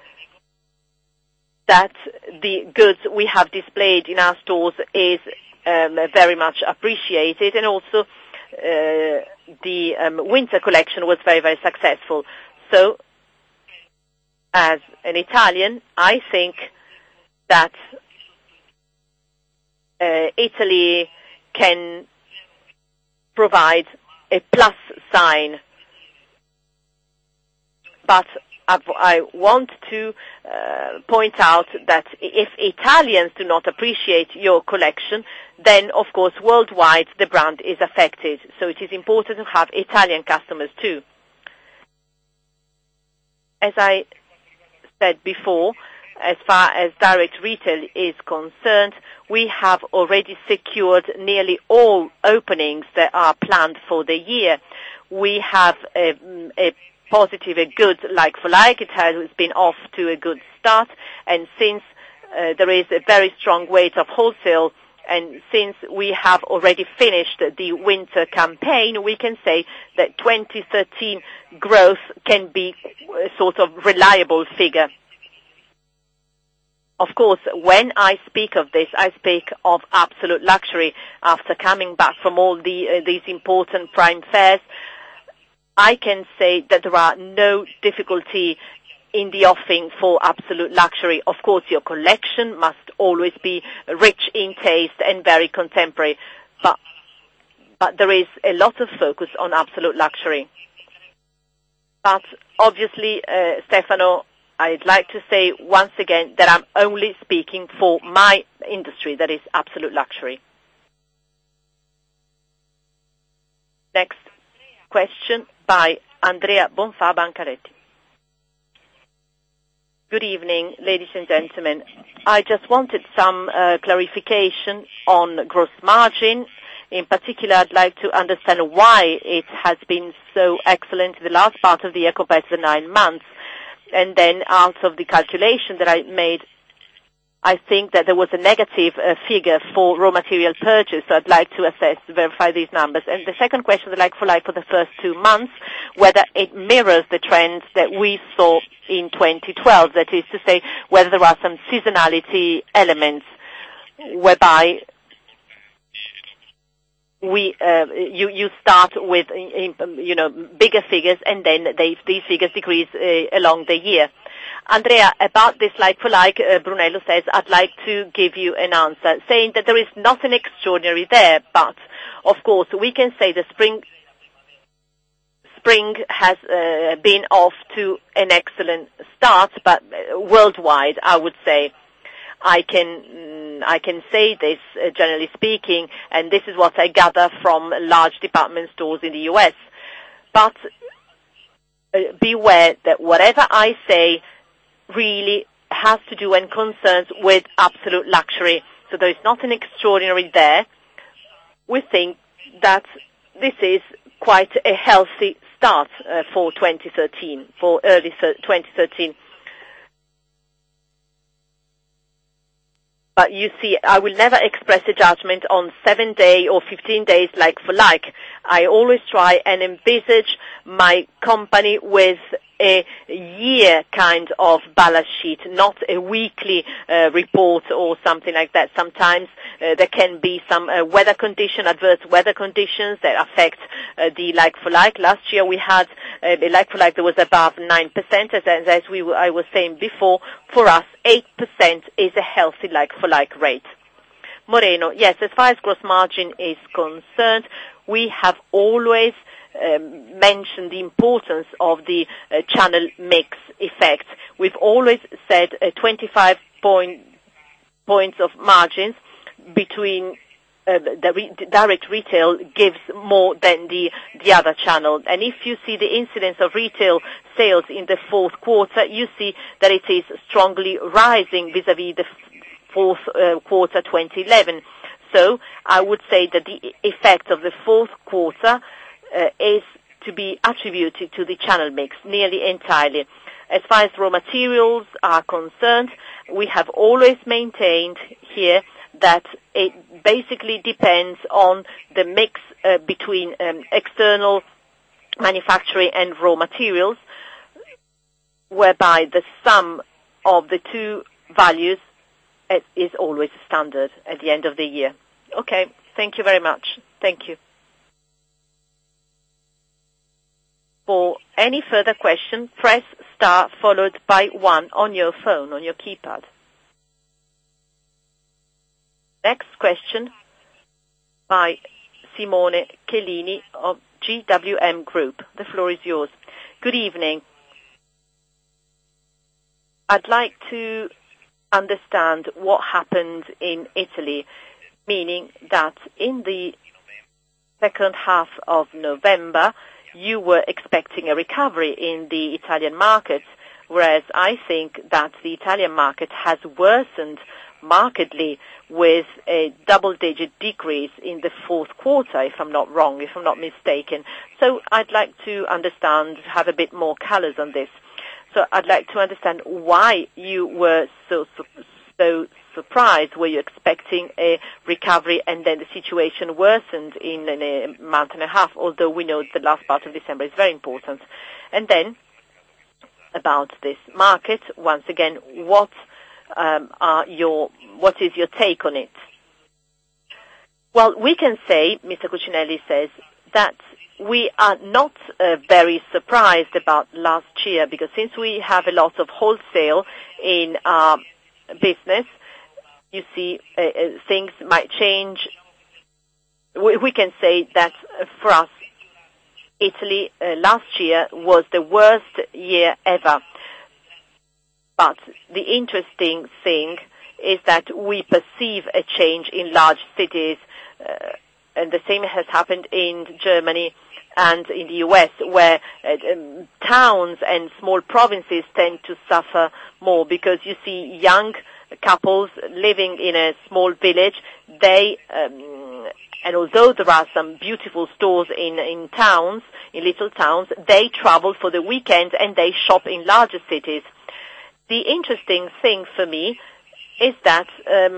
that the goods we have displayed in our stores is um, very much appreciated, and also uh, the um, winter collection was very, very successful. So, as an Italian, I think that uh, Italy can provide a plus sign. But I want to uh, point out that if Italians do not appreciate your collection, then of course worldwide the brand is affected. So it is important to have Italian customers too. As I said before, as far as direct retail is concerned, we have already secured nearly all openings that are planned for the year. We have a, a positive, a good like-for-like. It has been off to a good start, and since uh, there is a very strong weight of wholesale, and since we have already finished the winter campaign, we can say that twenty thirteen growth can be a sort of reliable figure. Of course, when I speak of this, I speak of absolute luxury. After coming back from all the, uh, these important prime fairs, I can say that there are no difficulty in the offering for absolute luxury. Of course, your collection must always be rich in taste and very contemporary, but, but there is a lot of focus on absolute luxury. But obviously, uh, Stefano, I'd like to say once again that I'm only speaking for my industry, that is absolute luxury. Next question by Andrea Bonfa Bancaretti. Good evening, ladies and gentlemen. I just wanted some uh, clarification on gross margin. In particular, I'd like to understand why it has been so excellent in the last part of the year compared to the nine months. And then out of the calculation that I made, I think that there was a negative uh, figure for raw material purchase, so I'd like to assess, verify these numbers. And the second question, the like-for-like for the first two months, whether it mirrors the trends that we saw in twenty twelve, that is to say, whether there are some seasonality elements whereby we, uh, you, you start with, you know, bigger figures, and then they, these figures decrease uh, along the year. Andrea, about this like-for-like, uh, Brunello says, I'd like to give you an answer, saying that there is nothing extraordinary there, but, of course, we can say the spring spring has uh, been off to an excellent start, but uh, worldwide, I would say. I can I can say this, uh, generally speaking, and this is what I gather from large department stores in the U S. But uh, beware that whatever I say really has to do and concerns with absolute luxury. So there is nothing extraordinary there. We think that this is quite a healthy start uh, for twenty thirteen, for early twenty thirteen. But you see, I will never express a judgment on seven day or fifteen days like for like. I always try and envisage my company with a year kind of balance sheet, not a weekly uh, report or something like that. Sometimes uh, there can be some uh, weather condition, adverse weather conditions that affect uh, the like-for-like. Last year we had uh, a like-for-like that was above nine percent, as, as we were, I was saying before. For us, eight percent is a healthy like-for-like rate. Moreno, yes, as far as gross margin is concerned, we have always Um, mentioned the importance of the uh, channel mix effect. We've always said uh, twenty-five point, points of margins between uh, the re- direct retail gives more than the, the other channel. And if you see the incidence of retail sales in the fourth quarter, you see that it is strongly rising vis-à-vis the f- fourth uh, quarter twenty eleven. So I would say that the effect of the fourth quarter Uh, is to be attributed to the channel mix nearly entirely. As far as raw materials are concerned, we have always maintained here that it basically depends on the mix uh, between um, external manufacturing and raw materials, whereby the sum of the two values uh, is always standard at the end of the year. Okay, thank you very much. Thank you. For any further question, press star followed by one on your phone, on your keypad. Next question by Simone Chiellini of G W M Group. The floor is yours. Good evening. I'd like to understand what happened in Italy, meaning that in the second half of November, you were expecting a recovery in the Italian market, whereas I think that the Italian market has worsened markedly with a double-digit decrease in the fourth quarter, if I'm not wrong, if I'm not mistaken. So I'd like to understand, have a bit more colors on this. So I'd like to understand why you were so, so, so surprised. Were you expecting a recovery and then the situation worsened in, in a month and a half, although we know the last part of December is very important. And then, about this market, once again, what um, are your, what is your take on it? Well, we can say, Mister Cucinelli says, that we are not uh, very surprised about last year, because since we have a lot of wholesale in our business, you see, uh, uh, things might change. We, we can say that uh, for us, Italy uh, last year was the worst year ever. But the interesting thing is that we perceive a change in large cities, uh, and the same has happened in Germany and in the U S, where uh, um, towns and small provinces tend to suffer more, because you see young couples living in a small village, they, um, and although there are some beautiful stores in, in towns, in little towns, they travel for the weekend and they shop in larger cities. The interesting thing for me is that, um,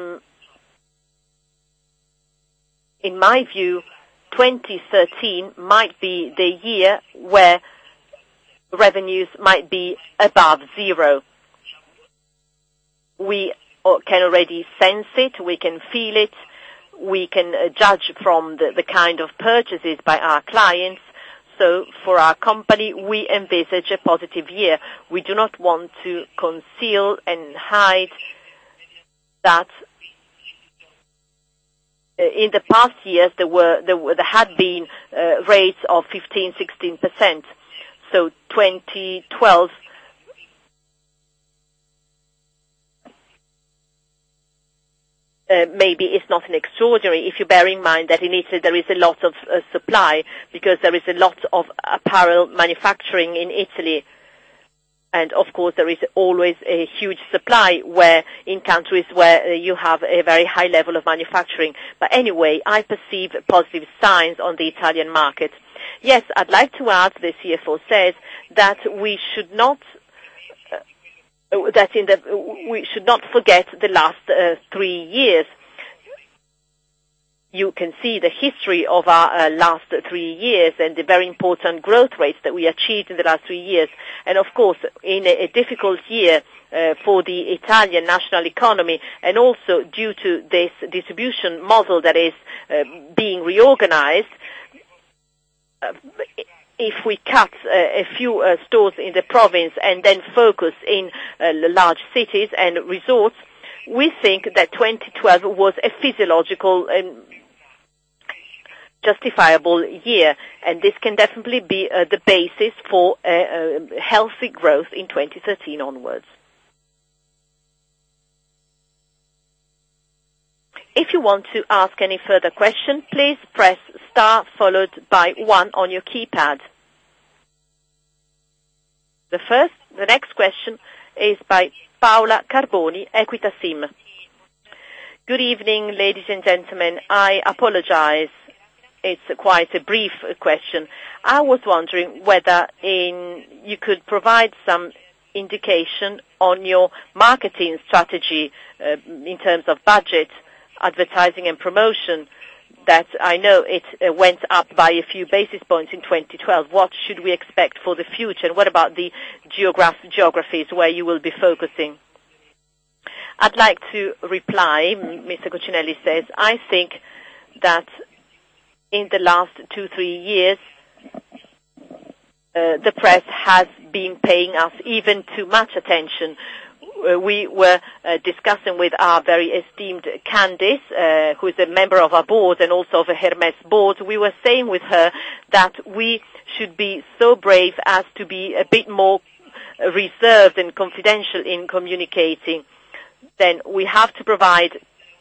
in my view, twenty thirteen might be the year where revenues might be above zero. We can already sense it, we can feel it, we can uh, judge from the, the kind of purchases by our clients. so for our company, we envisage a positive year. We do not want to conceal and hide that in the past years there were there, were, there had been uh, rates of fifteen, sixteen percent. So twenty twelve Uh, maybe it's not an extraordinary if you bear in mind that in Italy there is a lot of uh, supply because there is a lot of apparel manufacturing in Italy. And of course there is always a huge supply where in countries where uh, you have a very high level of manufacturing. But anyway, I perceive positive signs on the Italian market. Yes, I'd like to add, the C F O says, that we should not that in the, we should not forget the last uh, three years. You can see the history of our uh, last three years and the very important growth rates that we achieved in the last three years. And of course, in a, a difficult year uh, for the Italian national economy, and also due to this distribution model that is uh, being reorganized, uh, if we cut uh, a few uh, stores in the province and then focus in uh, large cities and resorts, we think that twenty twelve was a physiological and justifiable year, and this can definitely be uh, the basis for a, a healthy growth in twenty thirteen onwards. If you want to ask any further question, please press star followed by one on your keypad. The first, the next question is by Paola Carboni, Equita Sim. Good evening, ladies and gentlemen. I apologize. It's quite a brief question. I was wondering whether in, you could provide some indication on your marketing strategy uh, in terms of budget, advertising and promotion, that I know it uh, went up by a few basis points in twenty twelve. What should we expect for the future? And what about the geograph- geographies where you will be focusing? I'd like to reply, Mister Cucinelli says, I think that in the last two, three years, uh, the press has been paying us even too much attention. Uh, we were uh, discussing with our very esteemed Candice, uh, who is a member of our board and also of a Hermes board. We were saying with her that we should be so brave as to be a bit more reserved and confidential in communicating. Then we have to provide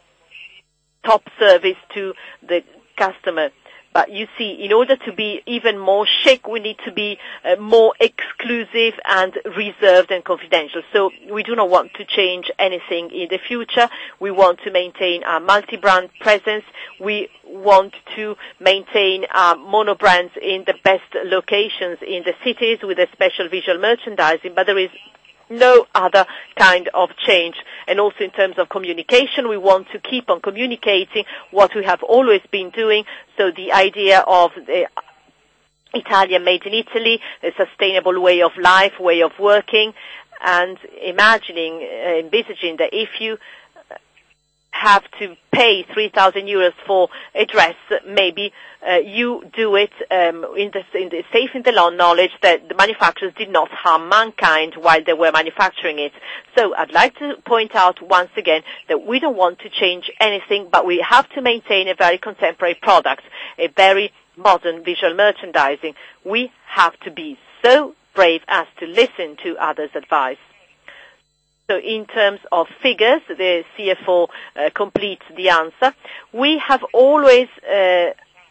top service to the customer. But you see, in order to be even more chic, we need to be uh, more exclusive and reserved and confidential. So we do not want to change anything in the future. We want to maintain our multi-brand presence. We want to maintain our mono-brands in the best locations in the cities with a special visual merchandising, but there is no other kind of change. And also in terms of communication, we want to keep on communicating what we have always been doing. So the idea of the Italian made in Italy, a sustainable way of life, way of working, and imagining, uh, envisaging that if you have to pay three thousand euros for a dress, maybe uh, you do it um, in the, in the safe in the law knowledge that the manufacturers did not harm mankind while they were manufacturing it. So I'd like to point out once again that we don't want to change anything, but we have to maintain a very contemporary product, a very modern visual merchandising. We have to be so brave as to listen to others' advice. So in terms of figures, the C F O uh, completes the answer. We have always uh,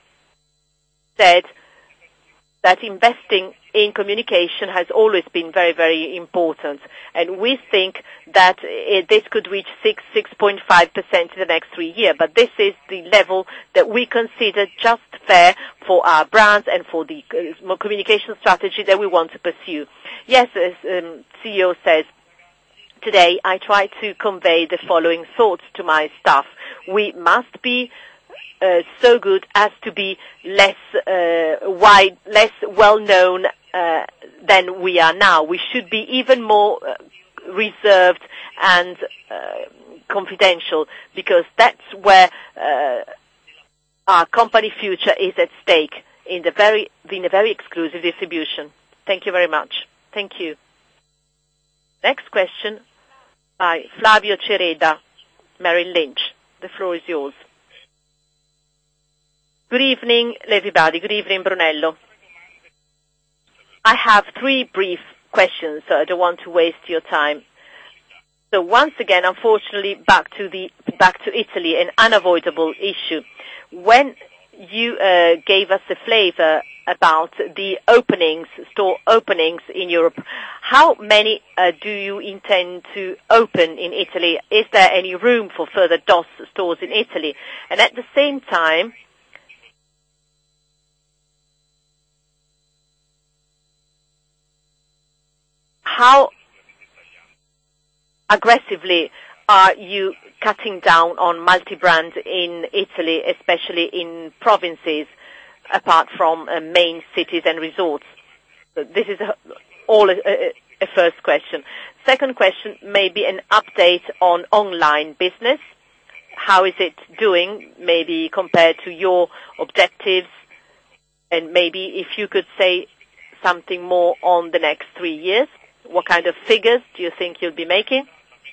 said that investing in communication has always been very, very important. And we think that it, this could reach six, six point five percent in the next three years. But this is the level that we consider just fair for our brands and for the uh, communication strategy that we want to pursue. Yes, as um, C E O says, today I try to convey the following thoughts to my staff. We must be uh, so good as to be less uh, wide, less well-known uh, than we are now. We should be even more uh, reserved and uh, confidential, because that's where uh, our company future is at stake. in the very in a very exclusive distribution. Thank you very much. Thank you. Next question by Flavio Cereda, Merrill Lynch. The floor is yours. Good evening, everybody. Good evening, Brunello. I have three brief questions, so I don't want to waste your time. So once again, unfortunately, back to the back to Italy, an unavoidable issue. When you uh, gave us a flavor about the openings, store openings in Europe, how many uh, do you intend to open in Italy? Is there any room for further D O S stores in Italy? And at the same time, how aggressively are you cutting down on multi-brand in Italy, especially in provinces, apart from uh, main cities and resorts? So this is a, all a, a, a first question. Second question, maybe an update on online business. How is it doing, maybe compared to your objectives? And maybe if you could say something more on the next three years. What kind of figures do you think you'll be making?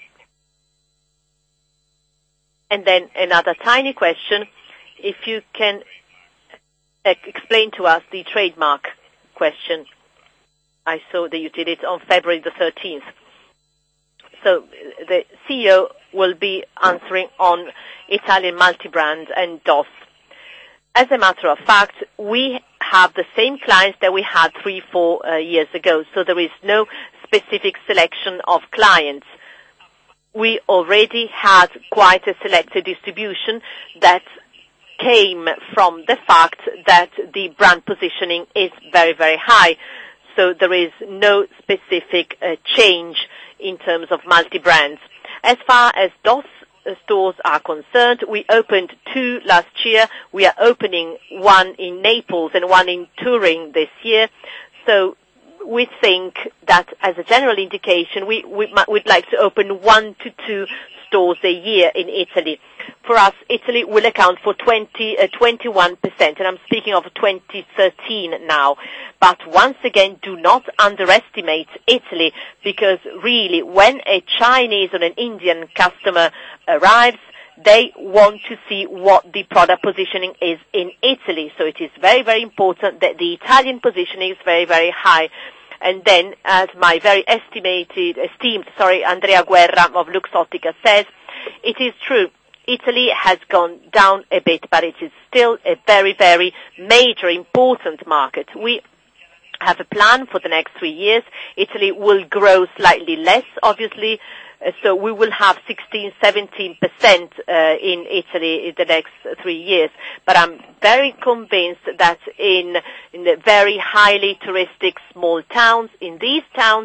And then another tiny question, if you can uh, explain to us the trademark question. I saw that you did it on February the thirteenth. So the C E O will be answering on Italian multi-brand and D O S. As a matter of fact, we have the same clients that we had three, four uh, years ago, so there is no specific selection of clients. We already had quite a selected distribution that came from the fact that the brand positioning is very, very high. So there is no specific uh, change in terms of multi-brands. As far as D O S stores are concerned, we opened two last year. We are opening one in Naples and one in Turin this year. So we think that as a general indication, we, we would like to open one to two stores a year in Italy. For us, Italy will account for twenty, uh, twenty-one percent, and I'm speaking of twenty thirteen now. But once again, do not underestimate Italy, because really, when a Chinese or an Indian customer arrives, they want to see what the product positioning is in Italy. So it is very, very important that the Italian positioning is very, very high. And then, as my very estimated, esteemed, sorry, Andrea Guerra of Luxottica says, it is true, Italy has gone down a bit, but it is still a very, very major, important market. We have a plan for the next three years. Italy will grow slightly less, obviously, so we will have sixteen, seventeen percent uh, in Italy in the next three years. But I'm very convinced that in, in the very highly touristic small towns, in these towns,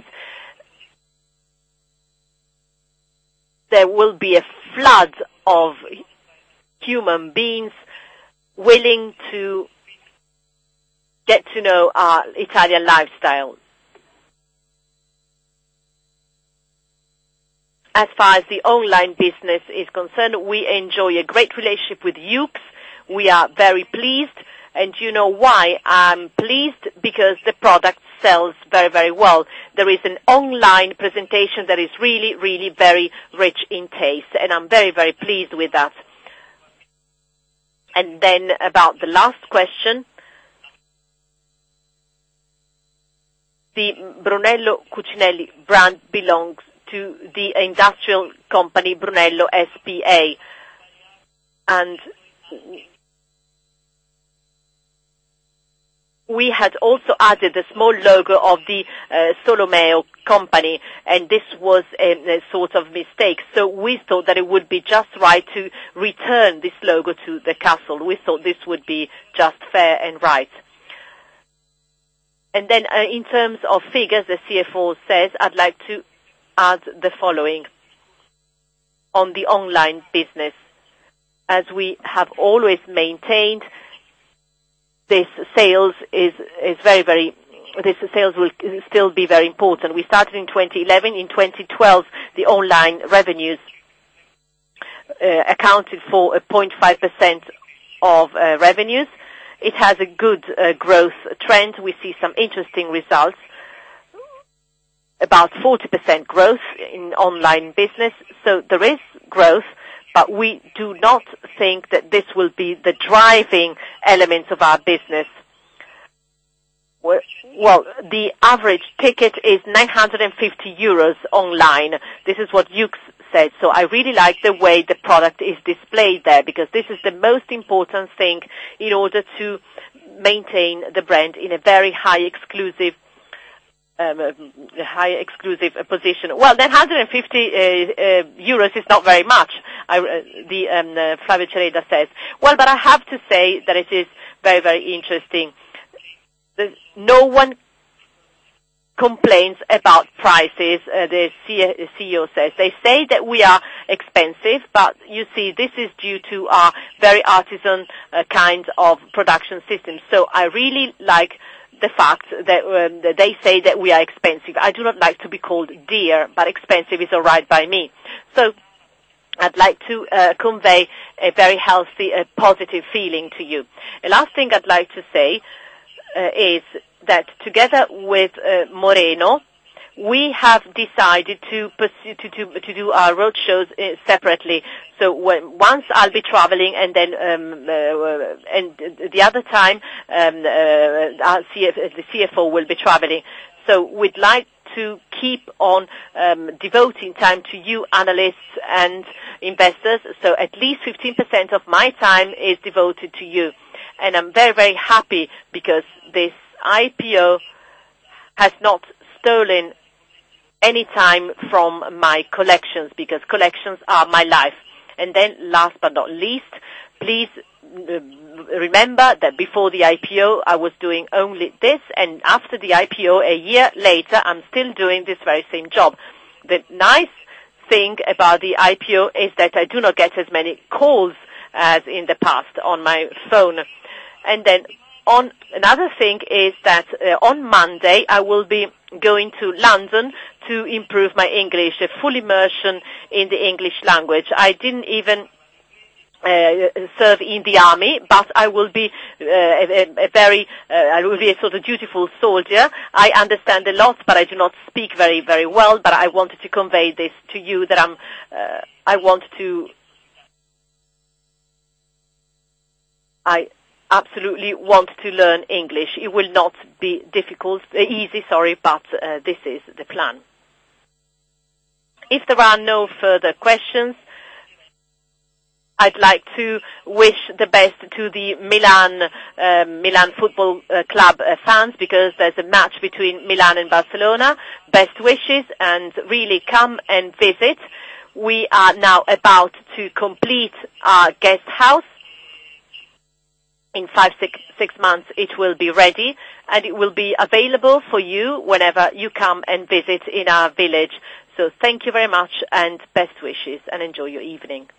there will be a flood of human beings willing to get to know our Italian lifestyle. As far as the online business is concerned, we enjoy a great relationship with Yoox. We are very pleased, and you know why I'm pleased? Because the product sells very, very well. There is an online presentation that is really, really very rich in taste, and I'm very, very pleased with that. And then about the last question, the Brunello Cucinelli brand belongs to the industrial company Brunello S P A. And we had also added the small logo of the uh, Solomeo company, and this was a, a sort of mistake. So we thought that it would be just right to return this logo to the castle. We thought this would be just fair and right. And then uh, in terms of figures, the C F O says, I'd like to add the following. On the online business, as we have always maintained, this sales is, is very, very, this sales will still be very important. We started in twenty eleven. In twenty twelve, the online revenues uh, accounted for zero point five percent of uh, revenues. it has a good uh, growth trend. We see some interesting results, about forty percent growth in online business. So there is growth, but we do not think that this will be the driving elements of our business. Well, the average ticket is nine hundred fifty euros online. This is what Yux said. So I really like the way the product is displayed there, because this is the most important thing in order to maintain the brand in a very high exclusive Um, a high exclusive uh, position. Well, nine hundred fifty uh, uh, euros is not very much, I, uh, the um, uh, Flavio Cereda says. Well, but I have to say that it is very, very interesting. There's, no one complains about prices, uh, the C E O says. They say that we are expensive, but you see, this is due to our very artisan uh, kind of production system. So I really like the fact that, um, that they say that we are expensive. I do not like to be called dear, but expensive is all right by me. So I'd like to uh, convey a very healthy, uh, positive feeling to you. The last thing I'd like to say uh, is that together with uh, Moreno, we have decided to pursue, to, to, to do our road shows uh, separately. So when, once I'll be traveling, and then um, uh, and the other time um, uh, our C F, the C F O will be traveling. So we'd like to keep on um, devoting time to you analysts and investors. So at least fifteen percent of my time is devoted to you, and I'm very, very happy because this I P O has not stolen any time from my collections, because collections are my life. And then last but not least, please uh, remember that before the I P O I was doing only this, and after the I P O a year later I'm still doing this very same job. The nice thing about the I P O is that I do not get as many calls as in the past on my phone. And then on another thing is that uh, on Monday I will be going to London to improve my English, a full immersion in the English language. I didn't even uh, serve in the army, but I will be uh, a, a very, uh, I will be a sort of dutiful soldier. I understand a lot, but I do not speak very, very well, but I wanted to convey this to you, that I'm, uh, I want to, I, absolutely want to learn English. It will not be difficult, uh, easy, sorry, but uh, this is the plan. If there are no further questions, I'd like to wish the best to the Milan uh, Milan Football uh, Club uh, fans, because there's a match between Milan and Barcelona. Best wishes, and really come and visit. We are now about to complete our guest house. In five, six, six months it will be ready, and it will be available for you whenever you come and visit in our village. So thank you very much, and best wishes, and enjoy your evening.